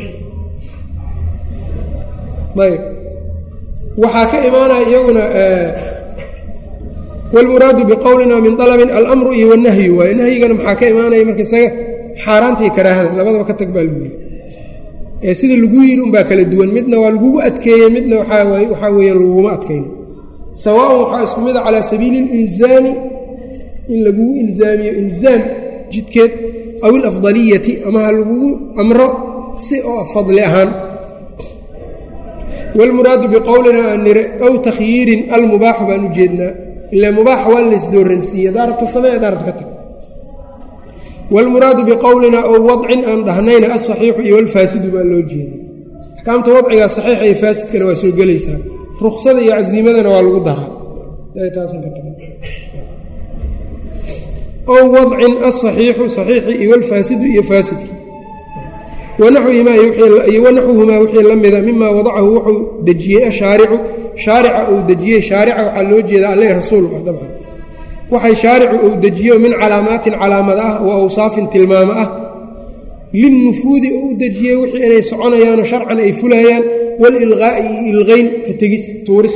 ayb waxaa ka imaanaya iyaguna wاlmuraadu biqowlina min dalabin alamru iyo wالnahyu waaye nahyigana maxaa ka imaanaya marka isaga xaaraantii karaahada labadaba ka tag baa lagu yiri ee sida lagu yiri unbaa kala duwan midna waa lagugu adkeeyey midna waxaa weeyaan laguguma adkayna sawaaءn waxaa isku mida calaa sabiili اlilzaami in lagugu ilzaamiyo ilzaam jidkeed aw ilafdaliyati ama ha lagugu amro si oo fadli ahaan wاlmuraadu biqowlina aan nire aw takhyiirin almubaaxu baan u jeednaa ilaa mubaaxa waa laysdooransiiye daarabta samee daarabta ka tag wاlmuraadu biqowlina ow wadcin aan dhahnayna aلصaxiixu iyo alfaasidu baa loo jeeda axkaamta wadcigaa saxiixa iyo faasidkana waa soo gelaysaa ruksada iyo casiimadana waa lagu daraa taasan ka tag ow wadcin aلصaxiixu صaxiixi iyo alfaasidu iyo faasidki wanaxwuhumaa wixii la mida mima wadacahu wuxuu dejiyey ashaaricu shaarica uu dejiyey shaarica waxaa loo jeedaa alle rasuul dabcan waxay shaaricu uu dejiyo min calaamaatin calaamad ah wa awsaafin tilmaamo ah linnufuudi uu dejiyey wixii inay soconayaano sharcan ay fulayaan walilqaa'i iyo ilqayn ka tegis tuuris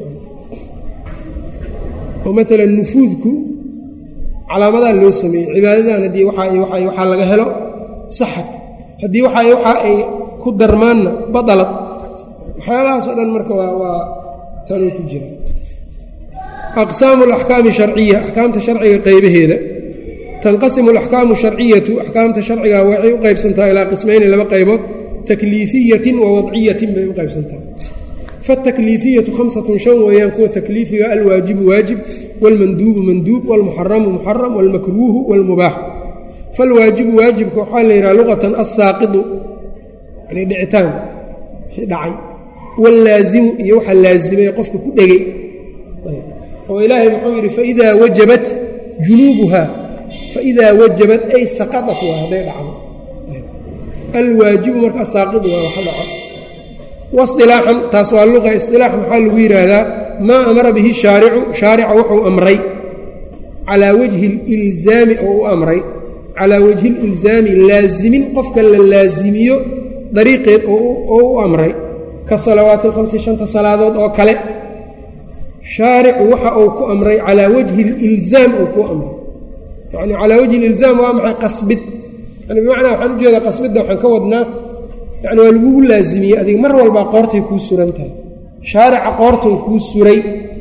oo maala nufuudku calaamadaa loo sameeyey cibaadadan haddii waxaa laga helo saxad haddii waxa ay ku darmaanna badalad waxyaalahaasoo dhan marka waa tanuu ku jira aqsaamu alaxkaami sharciya axkaamta sharciga qaybaheeda tanqasimu alaxkaamu sharciyatu axkaamta sharciga waxay u qaybsantaha ilaa qismayni laba qaybood takliifiyatin wa wadciyatin bay u qaybsantaha fatakliifiyatu hamsatun shan weeyaan kuwa takliifiga alwaajibu waajib waalmanduubu manduub waalmuxaramu muxaram waalmakruuhu waalmubaax falwaajibu waajibka waxaa la yidhaha luqatan assaaqidu yani dhicitaan wixii dhacay wallaazimu iyo waxa laazimay qofka ku dhegay oo ilaahay muxuu yidhi faidaa wajabat junuubuhaa faidaa wajabat ay saqadat waa hadday dhacdo alwaajibu marka asaaqidu waa waxa dhaco wasilaaxan taas waa luqa isilaax maxaa lagu yidhaahdaa maa amara bihi shaaricu shaarica wuxuu amray calaa wajhi ilzaami oo u amray calaa wajhi ilzaami laazimin qofka la laazimiyo dariiqeed oo u amray ka salawaati alkhamsi shanta salaadood oo kale shaaricu waxa uu ku amray calaa wajhi ilzaam uu ku amray yacni calaa wajhi ilzaam waa maxay qasbid yani bimacnaa waxaan ujeedaa qasbidda waxaan ka wadnaa yani waa lagugu laazimiyey adiga mar walbaa qoortay kuu suran tahay shaarica qoortou kuu suray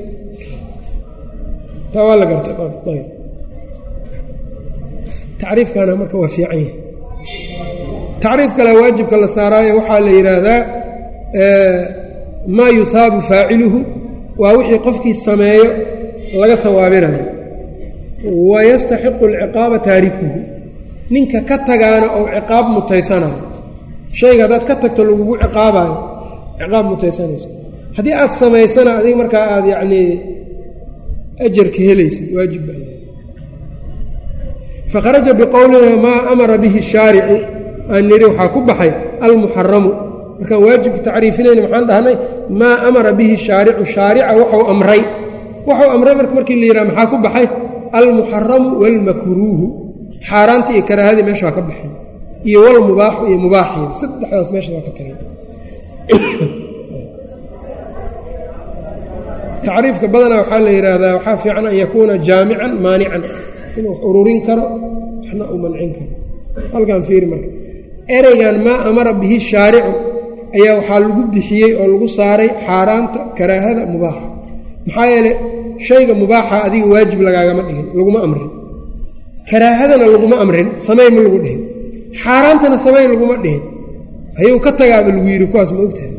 taa waa la gartay tacriifkana marka waa fiican yahay tacriif kale waajibka la saaraayo waxaa la yidhaahdaa maa yuhaabu faaciluhu waa wixii qofkii sameeyo laga hawaabinayo wayastaxiqu alciqaaba taarikuhu ninka ka tagaana ou ciqaab mutaysanayo shayga haddaad ka tagto lagugu ciqaabayo ciqaab mutaysanayso haddii aad samaysana adiga markaa aad yacnii ajarka helaysid waajib baa fakharaja biqowlina maa amara bihi shaaricu aan nidhi waxaa ku baxay almuxaramu markaan waajibka tacriifinayna maxaan dhahnay maa amara bihi shaaricu shaarica waxuu amray waxuu amray marka markii la yidhaha maxaa ku baxay almuxaramu waalmakruuhu xaaraantii iyo karaahadii meesha waa ka baxay iyo walmubaaxu iyo mubaaxii saddexdaas meesha waa ka tagay tacriifka badanaa waxaa la yidhaahdaa waxaa fiican an yakuuna jaamican maanican inuu wax ururin karo waxna uu mancin karo halkaan fiiri marka ereygan maa amara bihi shaaricu ayaa waxaa lagu bixiyey oo lagu saaray xaaraanta karaahada mubaaxa maxaa yeeley shayga mubaaxa adiga waajib lagaagama dhigin laguma amrin karaahadana laguma amrin samey ma lagu dhihin xaaraantana samey laguma dhihin ayuu ka tagaaba lagu yidhi kuwaas ma ogtahay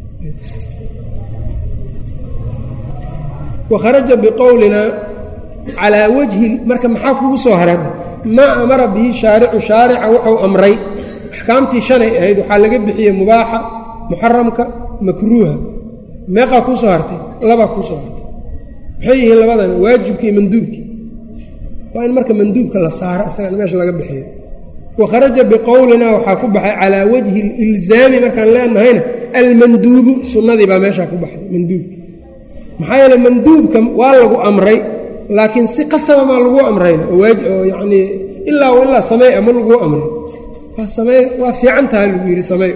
wakharaja biqowlinaa calaa wajhi marka maxaa kugu soo haran maa amara bihi shaaricu shaarica wuxuu amray axkaamtii shanay ahayd waxaa laga bixiyey mubaaxa muxaramka makruuha meeqaa kuu soo hartay labaa kuu soo hartay maxay yihiin labadan waajibkii manduubkii waa in marka manduubka la saaro isagan meesha laga bixiyo wakharaja biqowlinaa waxaa ku baxay calaa wajhi ilzaami markaan leenahayna almanduubu sunnadii baa meeshaa ku baxday manduubki maxaa yeele manduubka waa lagu amray laakiin si qasaba maa lagu amrayna oo yacnii ilaa wa ilaa samey ama laguu amray waa samey waa fiican taha lagu yidhi samey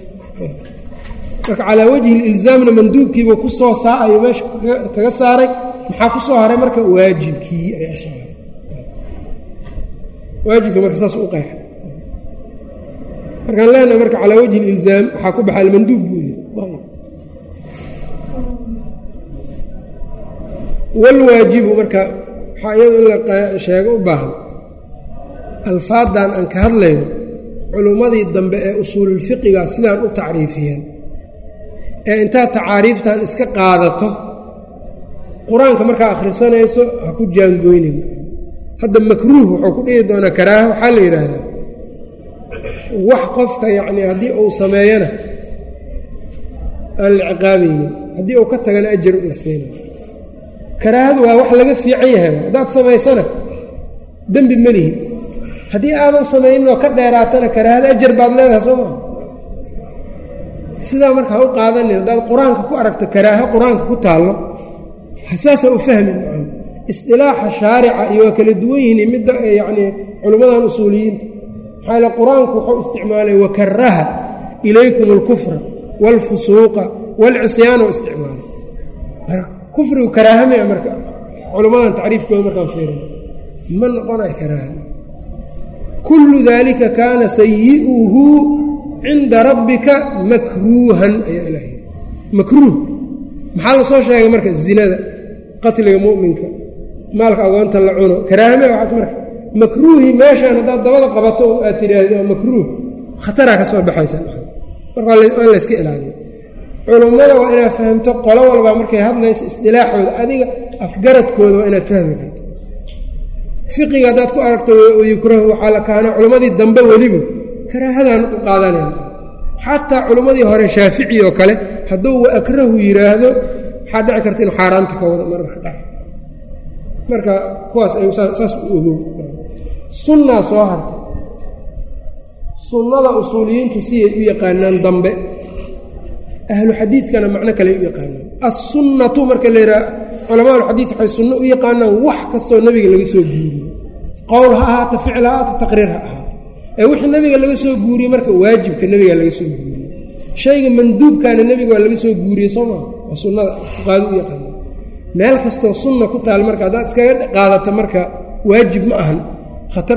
marka calaa wajhi ilzaamna manduubkiiba ku soo saayo meesha kaga saaray maxaa ku soo haray marka waajibkii ayaa soo haray waajibka marka saas u qeexa markaan leenahay marka calaa wajhi ilzaam waxaa ku baxa almanduub buu yidhi walwaajibu marka waxaa iyado in la sheego u baahan alfaadan aan ka hadlayno culummadii dambe ee usuululfiqiga sidaan u tacriifiyeen ee intaad tacaariiftan iska qaadato qur-aanka markaa akhrisanayso ha ku jaangoynin hadda makruuh wuxuu ku dhihi doonaa karaaha waxaa la yidhaahdaa wax qofka yacnii haddii uu sameeyana aan la ciqaabaynin haddii uu ka tagana ajar la siinayo karaahadu waa wax laga fiican yahay haddaad samaysana dembi melihi haddii aadan samaynin oo ka dheeraatana karaahada ajar baad leedahay soo maa sidaa marka ha u qaadanin haddaad qur-aanka ku aragto karaaho qur-aanka ku taallo saasa u fahmin istilaaxa shaarica iyo waa kala duwan yihiin midda yacnii culimmadan usuuliyiinta maxaa yaele qur-aanku wuxuu isticmaalay wakaraha ilaykum alkufra waalfusuuqa waalcisyaana u isticmaalay kufrigu karaahame marka culimmadan tacriifkooda markaan fiirin ma noqonay karaaha kullu daalika kaana sayi'uhu cinda rabbika makruuhan ayaa ilaahay makruuh maxaa la soo sheegay marka zinada qatliga mu'minka maalka agoonta la cuno karaahame waxaas marka makruuhii meeshaan haddaad dabada qabato aad tidhaahdo waa makruuh khataraa ka soo baxaysa marka waa in la yska ilaaliyo culummada waa inaad fahamto qolo walbaa markay hadlaysa isdilaaxooda adiga afgaradkooda waa inaad fahmi karto fiqiga haddaad ku aragto yukrahu waxaa la kaana culimmadii dambe weliba karaahadan u qaadanayn xataa culimmadii hore shaafici oo kale hadduu wa akrahu yidhaahdo waxaa dhici karta inuu xaaraanta ka wado mararka qaar marka kuwaas ay saas u ogow sunnaa soo hartay sunnada usuuliyiintu siday u yaqaanaan dambe ahlu xadiidkana macno kale u yaqaanaan assunnatu marka la yidhaha culamaa alxadiid waxay sunno u yaqaanaan wax kastoo nebiga laga soo guuriyey qowl ha ahaato ficil ha ahaato taqriir ha ahaato ee wixii nebiga laga soo guuriyey marka waajibka nebiga laga soo guuriyey shayga manduubkaana nebiga waa laga soo guuriyey soo maa waa sunnada fuqaadu u yaqaanaan meel kastoo sunna ku taal marka haddaad iskaga qaadato marka waajib ma ahan khatar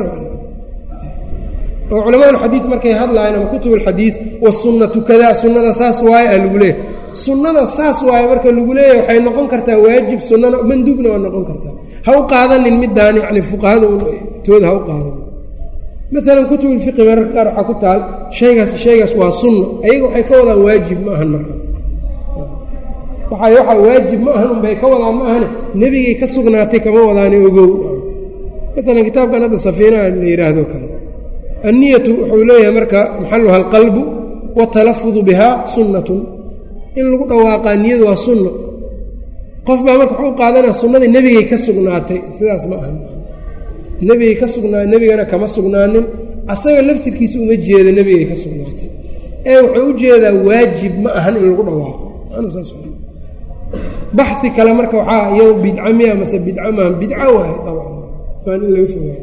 oo culamaa alxadiid markay hadlaayeen ama kutub alxadiid wasunnatu kadaa sunnada saas waaye aa lagu leeyahay sunnada saas waaye marka lagu leeyahay waxay noqon kartaa waajib sunnana manduubna waa noqon kartaa ha u qaadanin middaan yacni fuqahada tooda ha u qaadanin maalan kutub ulfiqi mararka qaar waxaa ku taal shaygaas shaygaas waa sunno ayaga waxay ka wadaan waajib ma ahan markaas waxay waxaa waajib ma ahan unbay ka wadaan ma ahane nebigay ka sugnaatay kama wadaani ogow maalan kitaabkan hadda safiinaha la yidhaahdo kale anniyatu wuxuu leeyahay marka maxaluha alqalbu waatalafudu bihaa sunnatun in lagu dhawaaqaa niyadu waa sunno qof baa marka wuxuu qaadanaya sunnadii nebigay ka sugnaatay sidaas ma ahan nebigay ka sugnaa nebigana kama sugnaanin asaga laftirkiisa uma jeeda nebigay ka sugnaatay ee wuxuu u jeedaa waajib ma ahan in lagu dhawaaqo baxi kale marka waxaa iyado bidca miya mase bidca maahan bidca waaye dabcan waan in laga fogaayo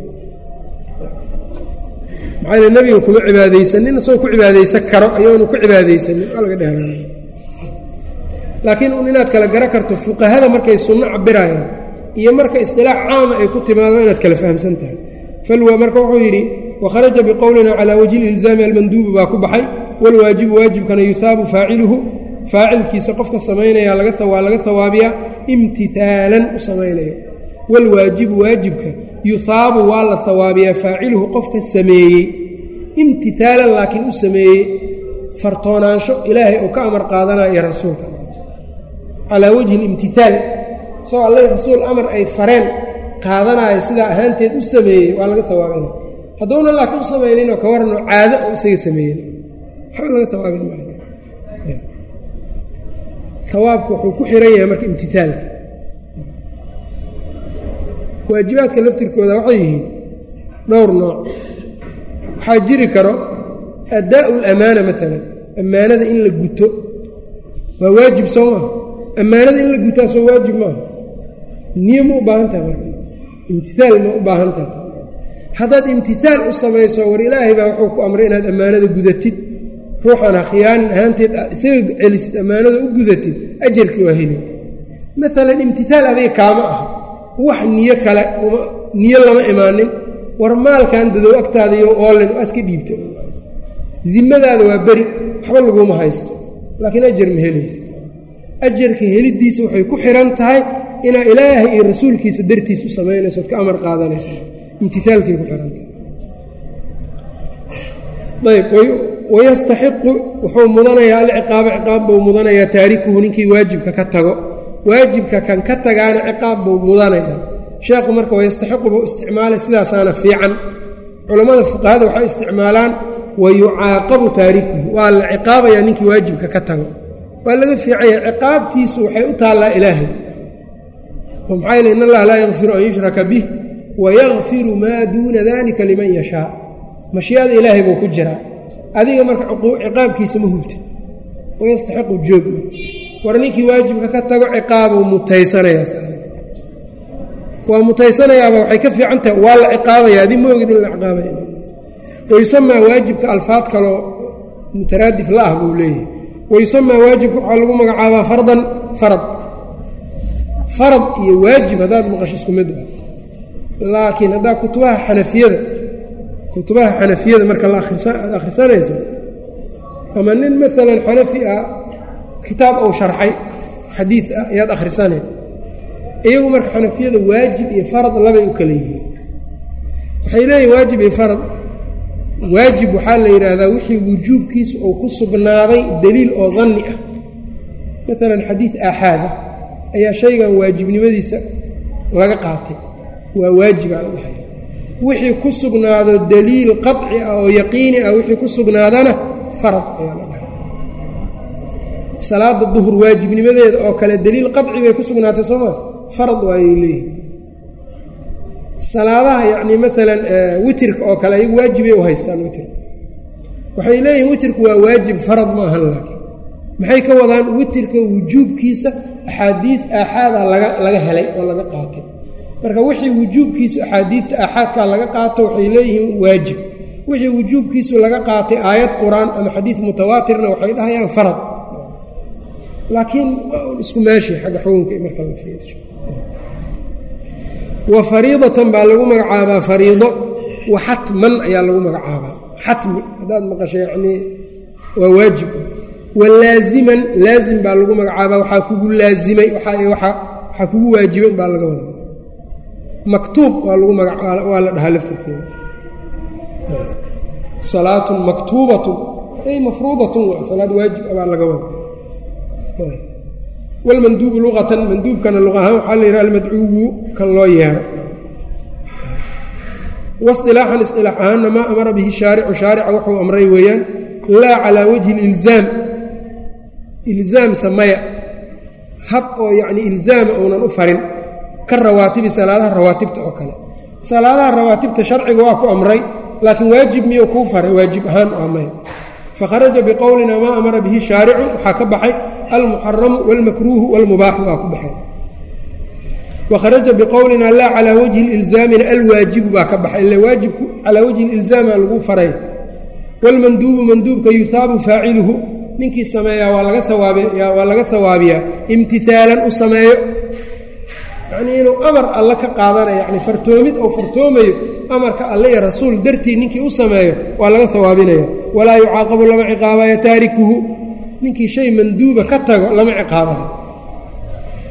maxaa yeel nebiga kuma cibaadaysanin isagoo ku cibaadaysan karo ayaanu ku cibaadaysanin waa laga dheeraanay laakiin un inaad kala gara karto fuqahada markay sunno cabirayaan iyo marka istilaax caama ay ku timaado inaad kala fahamsan tahay falwa marka wuxuu yidhi wakharaja biqowlina calaa wajhi ilzaami almanduubu baa ku baxay walwaajibu waajibkana yuhaabu faaciluhu faacilkiisa qofka samaynaya waa laga hawaabiyaa imtihaalan u samaynayo waalwaajibu waajibka yuhaabu waa la hawaabiyaa faaciluhu qofka sameeyey imtihaalan laakiin u sameeyey fartoonaansho ilaahay uu ka amar qaadanaya iyo rasuulka calaa wajhi اlimtihaal isagoo alla rasuul amar ay fareen qaadanaya sidaa ahaanteed u sameeyey waa laga hawaabina hadduuna laakiin u samayninoo ka warano caado oo isaga sameeyen waxba laga hawaabin maayo hawaabka wuxuu ku xiran yahay marka imtihaalka waajibaadka laftirkooda waxay yihiin dhowr nooc waxaa jiri karo addaa'u lamaana maalan ammaanada in la guto waa waajib soo maaha ammaanada in la gutaa soo waajib maaha niyo ma u baahan taha marka imtihaal ma u baahan taha haddaad imtihaal u samayso war ilaahay baa wuxuu ku amray inaad ammaanada gudatid ruuxan ha khiyaanin ahaanteed aad isaga celisid ammaanada u gudatid ajarkii waa heli maalan imtihaal adiga kaama ah wax niyo kale niyo lama imaanin war maalkan dadow agtaada iyo oolen waa iska dhiibto dimadaada waa beri waxba laguma haysto laakiin ajar ma helaysa ajarka heliddiisa waxay ku xihan tahay inaa ilaahay iyo rasuulkiisa dartiis u samaynayso od ka amar qaadanaysa imtihaalkay ku xihan tahay ayb wayastaxiqu wuxuu mudanayaa alciqaaba ciqaab buu mudanayaa taarikuhu ninkii waajibka ka tago waajibka kan ka tagaana ciqaab buu mudanayaa sheekhu marka wayastaxiqu buu isticmaalay sidaasaana fiican culammada fuqahada waxay isticmaalaan wayucaaqabu taarikuhu waa la ciqaabayaa ninkii waajibka ka tago waa laga fiicanya ciqaabtiisu waxay u taallaa ilaahay oo maxaa yeel in allaha laa yakfiru an yushraka bih wayakfiru maa duuna dalika liman yashaa mashii'ada ilaahay buu ku jiraa adiga marka ciqaabkiisa ma hubtid wayastaxiqu joogma war ninkii waajibka ka tago ciqaabuu mutaysanayaa waa mutaysanayaaba waxay ka fiican tahay waa la ciqaabaya adi ma ogid in la ciqaabaya wayusamaa waajibka alfaad kaloo mutaraadif la ah buu leeyahay wayusamaa waajibka waxaa lagu magacaabaa fardan farad farad iyo waajib haddaad maqasho isku mid ah laakiin haddaa kutubaha xanafiyada kutubaha xanafiyada marka la aad akhrisanayso ama nin maalan xanafi ah kitaab ou sharxay xadiid ah ayaad akhrisanay iyagu marka xanafiyada waajib iyo farad labay u kala yihiin waxay leeyihin waajib iyo farad waajib waxaa la yidhaahdaa wixii wujuubkiisa uu ku sugnaaday daliil oo danni ah maalan xadiid aaxaada ayaa shaygan waajibnimadiisa laga qaatay waa waajibaa la dhahay wixii ku sugnaado daliil qaطci ah oo yaqiini ah wixii ku sugnaadana farad ayaa la dhahay salaada duhur waajibnimadeeda oo kale daliil qaطci bay ku sugnaatay soo maas farad waayay leeyihin salaadaha yacni maalan witirka oo kale ayagu waajibay u haystaan witirka waxay leeyihin witirku waa waajib farad ma ahan laakiin maxay ka wadaan witirka wujuubkiisa axaadiid aaxaada laga laga helay oo laga qaatay marka wixii wujuubkiisu axaadiidta aaxaadkaa laga qaato waxay leeyihiin waajib wixii wujuubkiisu laga qaatay aayad qur-aan ama xadiid mutawaatirna waxay dhahayaan farad laakiin waa un isku meeshay xagga xukunka marka la fiiriso wa fariidatan baa lagu magacaabaa fariido wa xatman ayaa lagu magacaabaa xatmi haddaad maqasho yacnii waa waajib wa laaziman laazim baa lagu magacaabaa waxaa kugu laazimay waxaa kugu waajiban baa laga wadaa maktuub waa lagu magaca waa la dhahaa laftirkeeda salaatun maktuubatun ay mafruudatun waa salaad waajib baa laga wada walmanduubu luqatan manduubkana luqa ahaan waxaa la yidhaha almadcuubu kan loo yeero wasilaaxan isilaax ahaanna maa amara bihi shaaricu shaarica wuxuu amray weeyaan laa calaa wajhi ilzaam ilzaam samaya hab oo yacni ilzaama uunan u farin ka rawaatibi salaadaha rawaatibta oo kale salaadaha rawaatibta sharciga waa ku amray laakiin waajib miyuu kuu faray waajib ahaan oo amay fakharaja biqowlina maa amara bihi shaaricu waxaa ka baxay almuxaramu wاlmakruuhu wاlmubaaxu waa ku baxay wakharaja biqowlina laa calaa wajhi ilzaamina alwaajibu baa ka baxay ila waajibku calaa wajhi ilzaama lagu faray wاlmanduubu manduubka yuhaabu faaciluhu ninkii sameeyaa waa laga awaabiya waa laga hawaabiyaa imtihaalan u sameeyo yacnii inuu amar alle ka qaadanayo yani fartoomid oo fartoomayo amarka alle iyo rasuul dartii ninkii u sameeyo waa laga hawaabinaya walaa yucaaqabu lama ciqaabayo taarikuhu ninkii shay manduuba ka tago lama ciqaabayo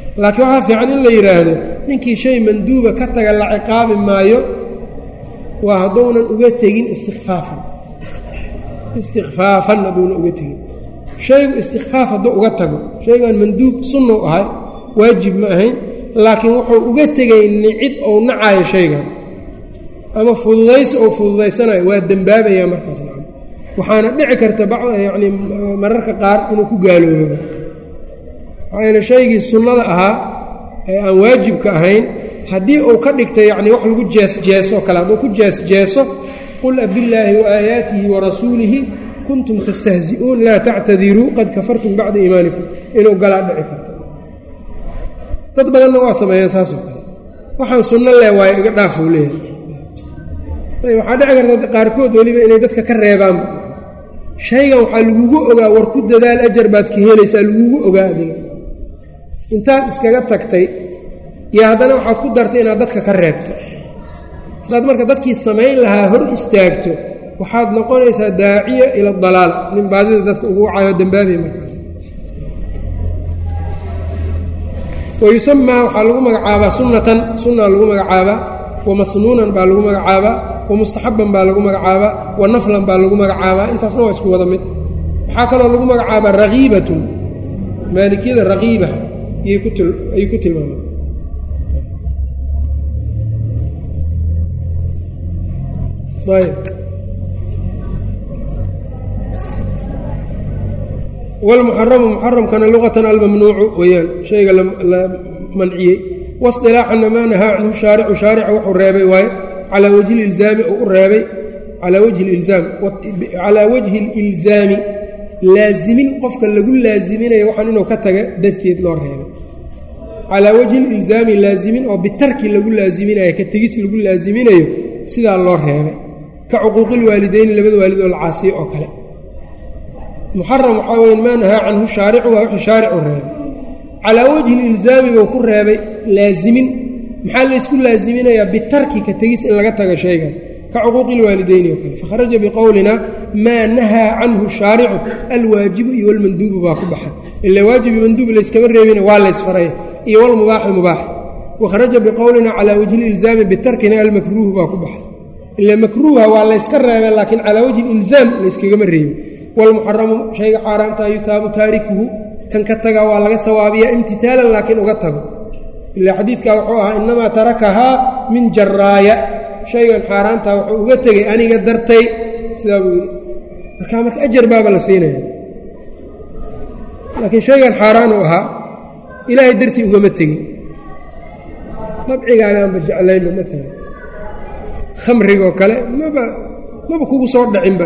laakiin waxaa fiican in la yidhaahdo ninkii shay manduuba ka taga la ciqaabi maayo waa hadduunan uga tegin istikfaafan istikfaafan hadduunan uga tegin shaygu istikfaaf hadduu uga tago shaygan manduub sunnou ahay waajib ma ahayn laakiin wuxuu uga tegay nicid ou nacaayo shaygan ama fududaysi ou fududaysanayo waa dembaabayaa markaas nacam waxaana dhici karta yacni mararka qaar inuu ku gaalooboba maxaa yeele shaygii sunnada ahaa ee aan waajibka ahayn haddii uu ka dhigto yacni wax lagu jeesjeesoo kale hadduu ku jeesjeeso qul abillaahi wa aayaatihi wa rasuulihi kuntum tastahzi'uun laa tactadiruu qad kafartum bacda iimaanikum inuu galaa dhici karto dad badanna waa sameeyeen saasoo kale waxaan sunno leh waayo iga dhaafuu leeyahay waxaa dhici karta qaarkood weliba inay dadka ka reebaanba shaygan waxaa lagugu ogaa war ku dadaal ajar baad ka helaysaa lagugu ogaa adiga intaad iskaga tagtay iyo haddana waxaad ku dartay inaad dadka ka reebto haddaad marka dadkii samayn lahaa hor istaagto waxaad noqonaysaa daaciya ila dalaal nin baadida dadka ugu wacayo dambaabay markaas wayusamaa waxaa lagu magacaabaa sunnatan sunna lagu magacaabaa wamasnuunan baa lagu magacaabaa wamustaxaban baa lagu magacaabaa wanaflan baa lagu magacaabaa intaasna waa isku wada mid waxaa kaloo lagu magacaabaa ragiibatun maalikiyada ragiiba ayay ku tilmaameen ayb wاlmuxaramu muxaramkana luqatan almamnuucu weyaan shayga la manciyey wasilaaxana maa nahaa canhu shaaricu shaarica wuxuu reebay waaye calaa wajhi ilzaami oo u reebay calaa wajhi ilzaam calaa wajhi اlilzaami laazimin qofka lagu laaziminayo waxaan inuu ka taga darteed loo reebay calaa wajhi ilzaami laazimin oo bitarki lagu laaziminayo ka tegis lagu laaziminayo sidaa loo reebay ka cuquuqilwaalideyni labada waalid oo la caasiyo oo kale muxaram waxaa weya maa nahaa canhu shaaricu waa wixii shaaricu reebay calaa wajhi ilzaami buu ku reebay laazimin maxaa laysku laaziminayaa bitarki ka tegis in laga taga shaygaas ka cuquuqilwaalideyni oo kale fakharaja biqowlina maa nahaa canhu shaaricu alwaajibu iyo walmanduubu baa ku baxa ila waajib iyo manduub layskama reebina waa laysfaraya iyo walmubaaxi mubaax wakharaja biqowlina calaa wajhi ilzaami bitarkina almakruuhu baa ku baxa ila makruuha waa layska reebay laakiin calaa wajhi ilzaam layskagama reebin wاlmuxaramu shayga xaaraamtaa yuhaabu taarikuhu kan ka taga waa laga hawaabiyaa imtihaalan laakiin uga tago ilaa xadiidkaa wuxuu ahaa inamaa tarakahaa min jaraaya shaygan xaaraamtaa wuxuu uga tegay aniga dartay sidaa buu yidhi markaa marka ajar baaba la siinaya laakiin shaygan xaaraan uu ahaa ilaahay dartii ugama tegin dabcigaagaanba jeclaynba maalan khamrigoo kale maba maba kugu soo dhacinba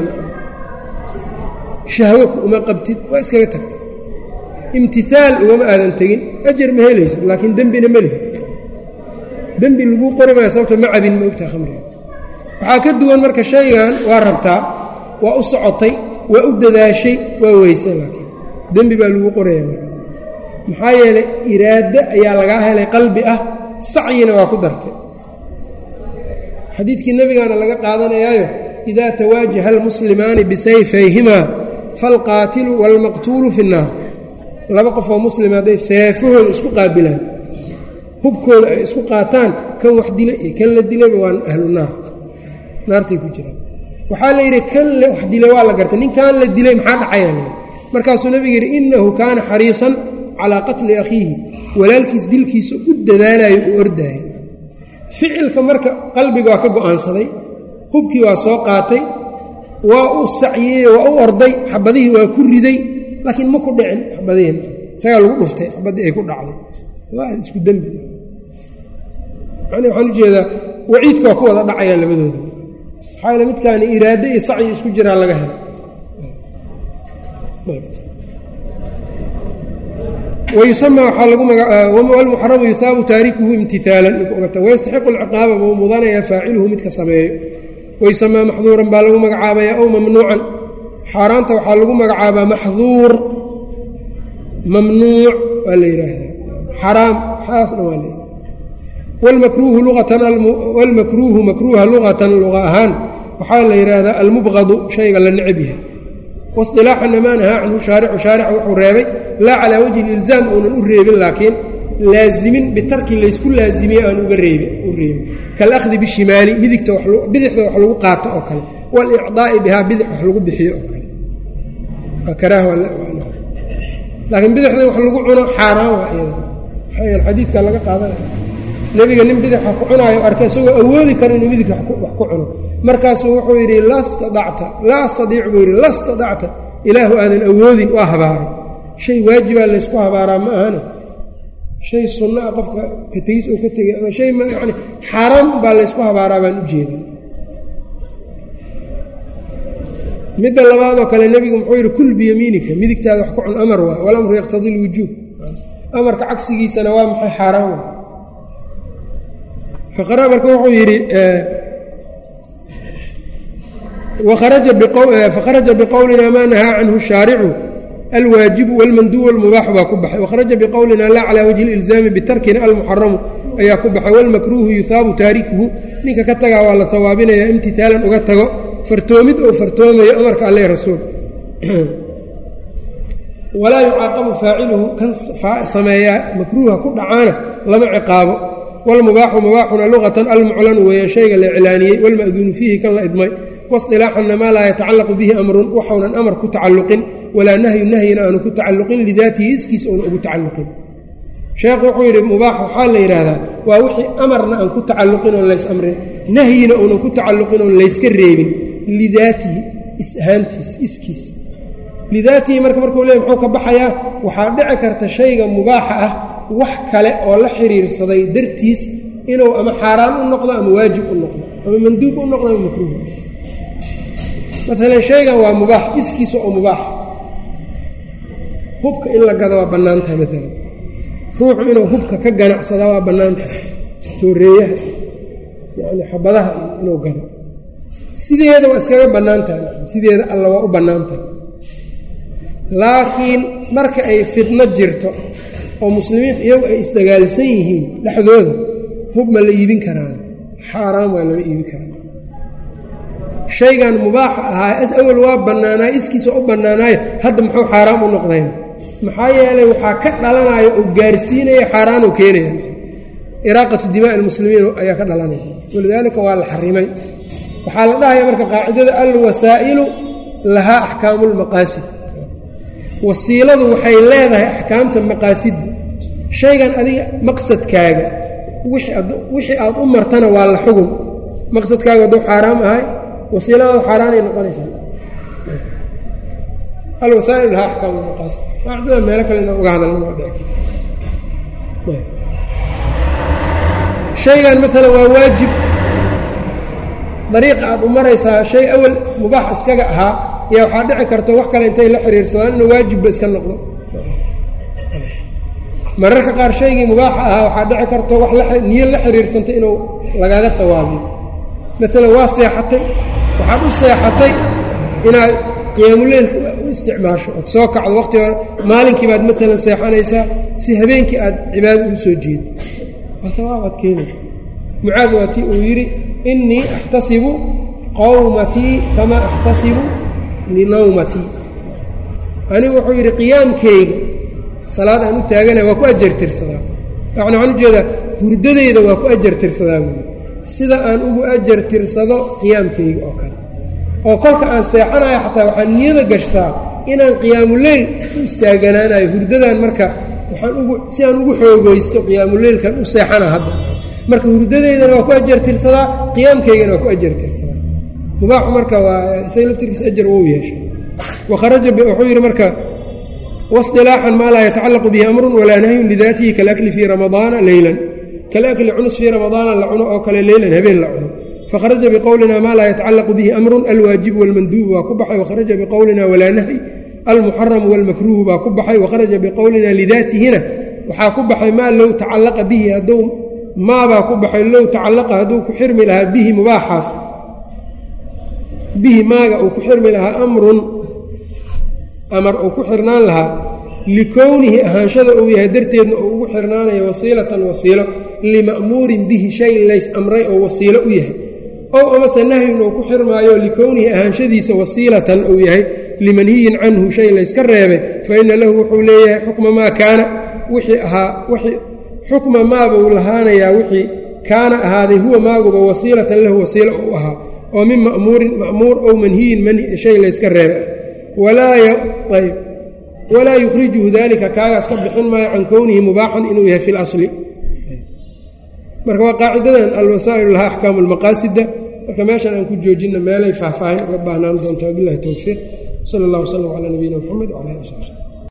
shahwo uma qabtid waa iskaga tagtay imtihaal ugama aadan tegin ajar ma helaysid laakiin dembina ma lihi dembi laguu qori maayo sababta ma cabin ma ogtaha khamriga waxaa ka duwan marka shaygan waa rabtaa waa u socotay waa u dadaashay waa weyse laakiin dembi baa laguu qoraya marka maxaa yeelay iraado ayaa lagaa helay qalbi ah sacyina waa ku dartay xadiidkii nebigaana laga qaadanayaayo idaa tawaajaha almuslimaani bisayfayhimaa falqaatilu waalmaqtuulu fi nnaar laba qofoo muslima hadday seefahooda isku qaabilaan hubkooda ay isku qaataan kan wax dilay iyo kan la dilayba waa ahlu naar naartay ku jiraan waxaa la yidhi kan wax dilay waa la gartay ninkan la dilay maxaa dhacaya l markaasuu nebiga yidhi innahu kaana xariisan calaa qatli akhiihi walaalkiis dilkiisa u dadaalayo u ordaaya ficilka marka qalbiga waa ka go'aansaday hubkii waa soo qaatay waa u sacyey waa u orday xabadihii waa ku riday laakiin ma ku dhicin xabadihiina isagaa lagu dhuftay xabaddii ay ku dhacday waa isku dembi yani waxaan ujeedaa waciidka waa ku wada dhacayaan labadooda maxaa yaele midkaani iraado iyo sacyi isku jiraa laga helay wayusama waxaa lagu walmuxaramu yuhaabu taarikuhu imtihaalan ninkuogata wayastaxiqu alciqaaba buu mudanaya faaciluhu midka sameeyo wayusamaa maxduuran baa lagu magacaabayaa ow mamnuucan xaaraanta waxaa lagu magacaabaa maxduur mamnuuc waa la yidhaahdaa xaraam xaasna waa la yidhahda wlmakruuhu luatan walmakruuhu makruuha luqatan luqa ahaan waxaa la yidhaahdaa almubqadu shayga la necab yahay wasilaaxana maa nahaa canhu shaaricu shaarica wuxuu reebay laa calaa wajhi ilzaam uunan u reebin laakiin laazimin bitarki laysku laazimiye aan uga reebin u reebin kalahdi bishimaali midigta wax bidixda wax lagu qaato oo kale walicdaa'i bihaa bidix wax lagu bixiyo oo kale waa karaaha laakiin bidixda wax lagu cuno xaaraan waa iyada xayal xadiidka laga qaadanaya nebiga nin bidix wax ku cunaayo arkay isagoo awoodi karo inuu midig wax ku cuno markaasuu wuxuu yidhi laa stadacta laa astadiic buu yidhi laa stadacta ilaahu aadan awoodin waa habaaray shay waajibaa laysku habaaraa ma ahane shay sunno ah qofka ka tegis oo ka tegay ama shay yani xaaraam baa laysku habaaraa baan u jeedin midda labaadoo kale nebigu muxuu yidhi kul biyamiinika midigtaada wax ku cun amar waa walamru yaqtadii lwujuub amarka cagsigiisana waa maxay xaaraan waa faqara marka wuxuu yidhi fakharaja biqowlina maa nahaa canhu shaaricu alwaajibu walmanduub walmubaaxu baa ku baxay wakharaja biqowlina laa calaa wajhi ilzaami bitarkina almuxaramu ayaa ku baxay walmakruuhu yuhaabu taarikuhu ninka ka tagaa waa la hawaabinayaa imtihaalan uga tago fartoomid oo fartoomayo amarka alle rasuul walaa yucaaqabu faaciluhu kan sameeyaa makruuha ku dhacaana lama ciqaabo walmubaaxu mubaaxuna luqatan almuclanu weeyaan shayga la iclaaniyey walma'duunu fiihi kan la idmay wasilaaxanna maa laa yatacallaqu bihi amrun waxaunan amar ku tacalluqin walaa nahyu nahyina aanu ku tacalluqin lidaatihi iskiis oona ugu tacalluqin sheekhu wuxuu yidhi mubaax waxaa la yidhaahdaa waa wixii amarna aan ku tacalluqin oon lays amrin nahyina uunan ku tacalluqin oon layska reebin lidaatihi is ahaantiis iskiis lidaatihi marka markuu leey muxuu ka baxayaa waxaa dhici karta shayga mubaaxa ah wax kale oo la xiriirsaday dartiis inuu ama xaaraan u noqdo ama waajib u noqdo ama manduub u noqdo ama makruuh maalan shaygan waa mubaax iskiisa oo mubaax hubka in la gado waa bannaan tahay maalan ruuxu inuu hubka ka ganacsada waa bannaan tahay tooreeyaha yacni xabadaha inuu gado sideeda waa iskaga bannaan tahay sideeda alla waa u bannaan tahay laakiin marka ay fidno jirto oo muslimiintu iyagu ay isdagaalsan yihiin dhexdooda hub ma la iibin karaan xaaraan waa lama iibin karaan shaygan mubaaxa ahaa awal waa bannaanaay iskiisa u bannaanaayo hadda muxuu xaaraam u noqdayn maxaa yeelay waxaa ka dhalanaya oo gaarsiinaya xaaraanuu keenaya iraaqatu dimaa'i almuslimiin ayaa ka dhalanaysa walidaalika waa la xarimay waxaa la dhahaya marka qaacidada alwasaa'ilu lahaa axkaamu lmaqaasid wasiiladu waxay leedahay axkaamta maqaasidda shaygan adiga maqsadkaaga wixii aad u martana waa la xugun maqsadkaaga hadduu xaaraam ahay wasiiladaada xaaraanay noqonaysaa alwasaa'il lahaa axkaamu lmaqaasid qaacidada meelo kale inaan uga hadalna waa dhici shaygan maalan waa waajib dariiqa aad u maraysaa shay awal mubaax iskaga ahaa ayaa waxaa dhici karta wax kale intay la xiriirsadaan inuu waajibba iska noqdo mararka qaar shaygii mubaaxa ahaa waxaa dhici karta wax niyo la xiriirsantay inuu lagaaga hawaabiyo maalan waa seexatay waxaad u seexatay inaad qiyaamuleylka u isticmaasho ood soo kacdo waqti hore maalinkii baad maalan seexanaysaa si habeenkii aad cibaado ugu soo jeedo waa hawaabaad keenaysa mucaad waa tii uu yidhi innii axtasibu qawmatii kamaa axtasibu linawmatii anigu wuxuu yidhi qiyaamkayga salaad aan u taaganaya waa ku ajartirsadaa waxaan waxaan ujeedaa hurdadayda waa ku ajartirsadaa buuli sida aan ugu ajartirsado qiyaamkayga oo kale oo kolka aan seexanayo xataa waxaan niyada gashtaa inaan qiyaamuleyl u istaaganaanayo hurdadan marka waxaan ugu si aan ugu xoogaysto qiyaamuleylkan u seexana hadda marka hurdadeydana waa ku ajartirsadaa qiyaamkaygana waa ku ajartirsadaa mubaaxu marka waa isaga laftirkiisa ajar wou yeeshay wakharaja wuxuu yidhi marka wasilaaxan maa laa yatacallaqu bihi amrun walaa nahyun lidaatihi kalakli fii ramadaana leylan kalakli cunus fii ramadaana la cuno oo kale leylan habeen la cuno fakharaja biqowlina maa laa yatacallaqu bihi amrun alwaajibu walmanduubu baa ku baxay wakharaja biqowlina walaa nahy almuxaramu walmakruuhu baa ku baxay wakharaja biqowlina lidaatihina waxaa ku baxay maa low tacallaqa bihi hadduu maabaa ku baxay low tacallaqa hadduu ku xirmi lahaa bihi mubaaxaas bihi maaga uu ku xirmi lahaa amrun amar uu ku xirnaan lahaa likownihi ahaanshada uu yahay darteedna uu ugu xirnaanayo wasiilatan wasiilo lima'muurin bihi shay lays amray oo wasiilo u yahay ow amase nahyun uu ku xirmaayo likownihi ahaanshadiisa wasiilatan uu yahay limanhiyin canhu shay layska reebay fa ina lahu wuxuu leeyahay xukma maa kaana wixii ahaa xukma maaba uu lahaanayaa wixii kaana ahaaday huwa maaguba wasiilatan lahu wasiila u ahaa oo min ma'muurin ma'muur ow manhiyin manhi shay layska reebay walaa walaa yukhrijuhu dalika kaagaas ka bixin maayo can kownihi mubaaxan inuu yahay fi lasli marka waa qaacidadan alwasaa'il lahaa axkaamu lmaqaasida marka meeshan aan ku joojinna meelay faahfaahin uga baahnaan doonta wabilahi towfiiq sala allah wasalam calaa nabiyina mxamed wcala ali sab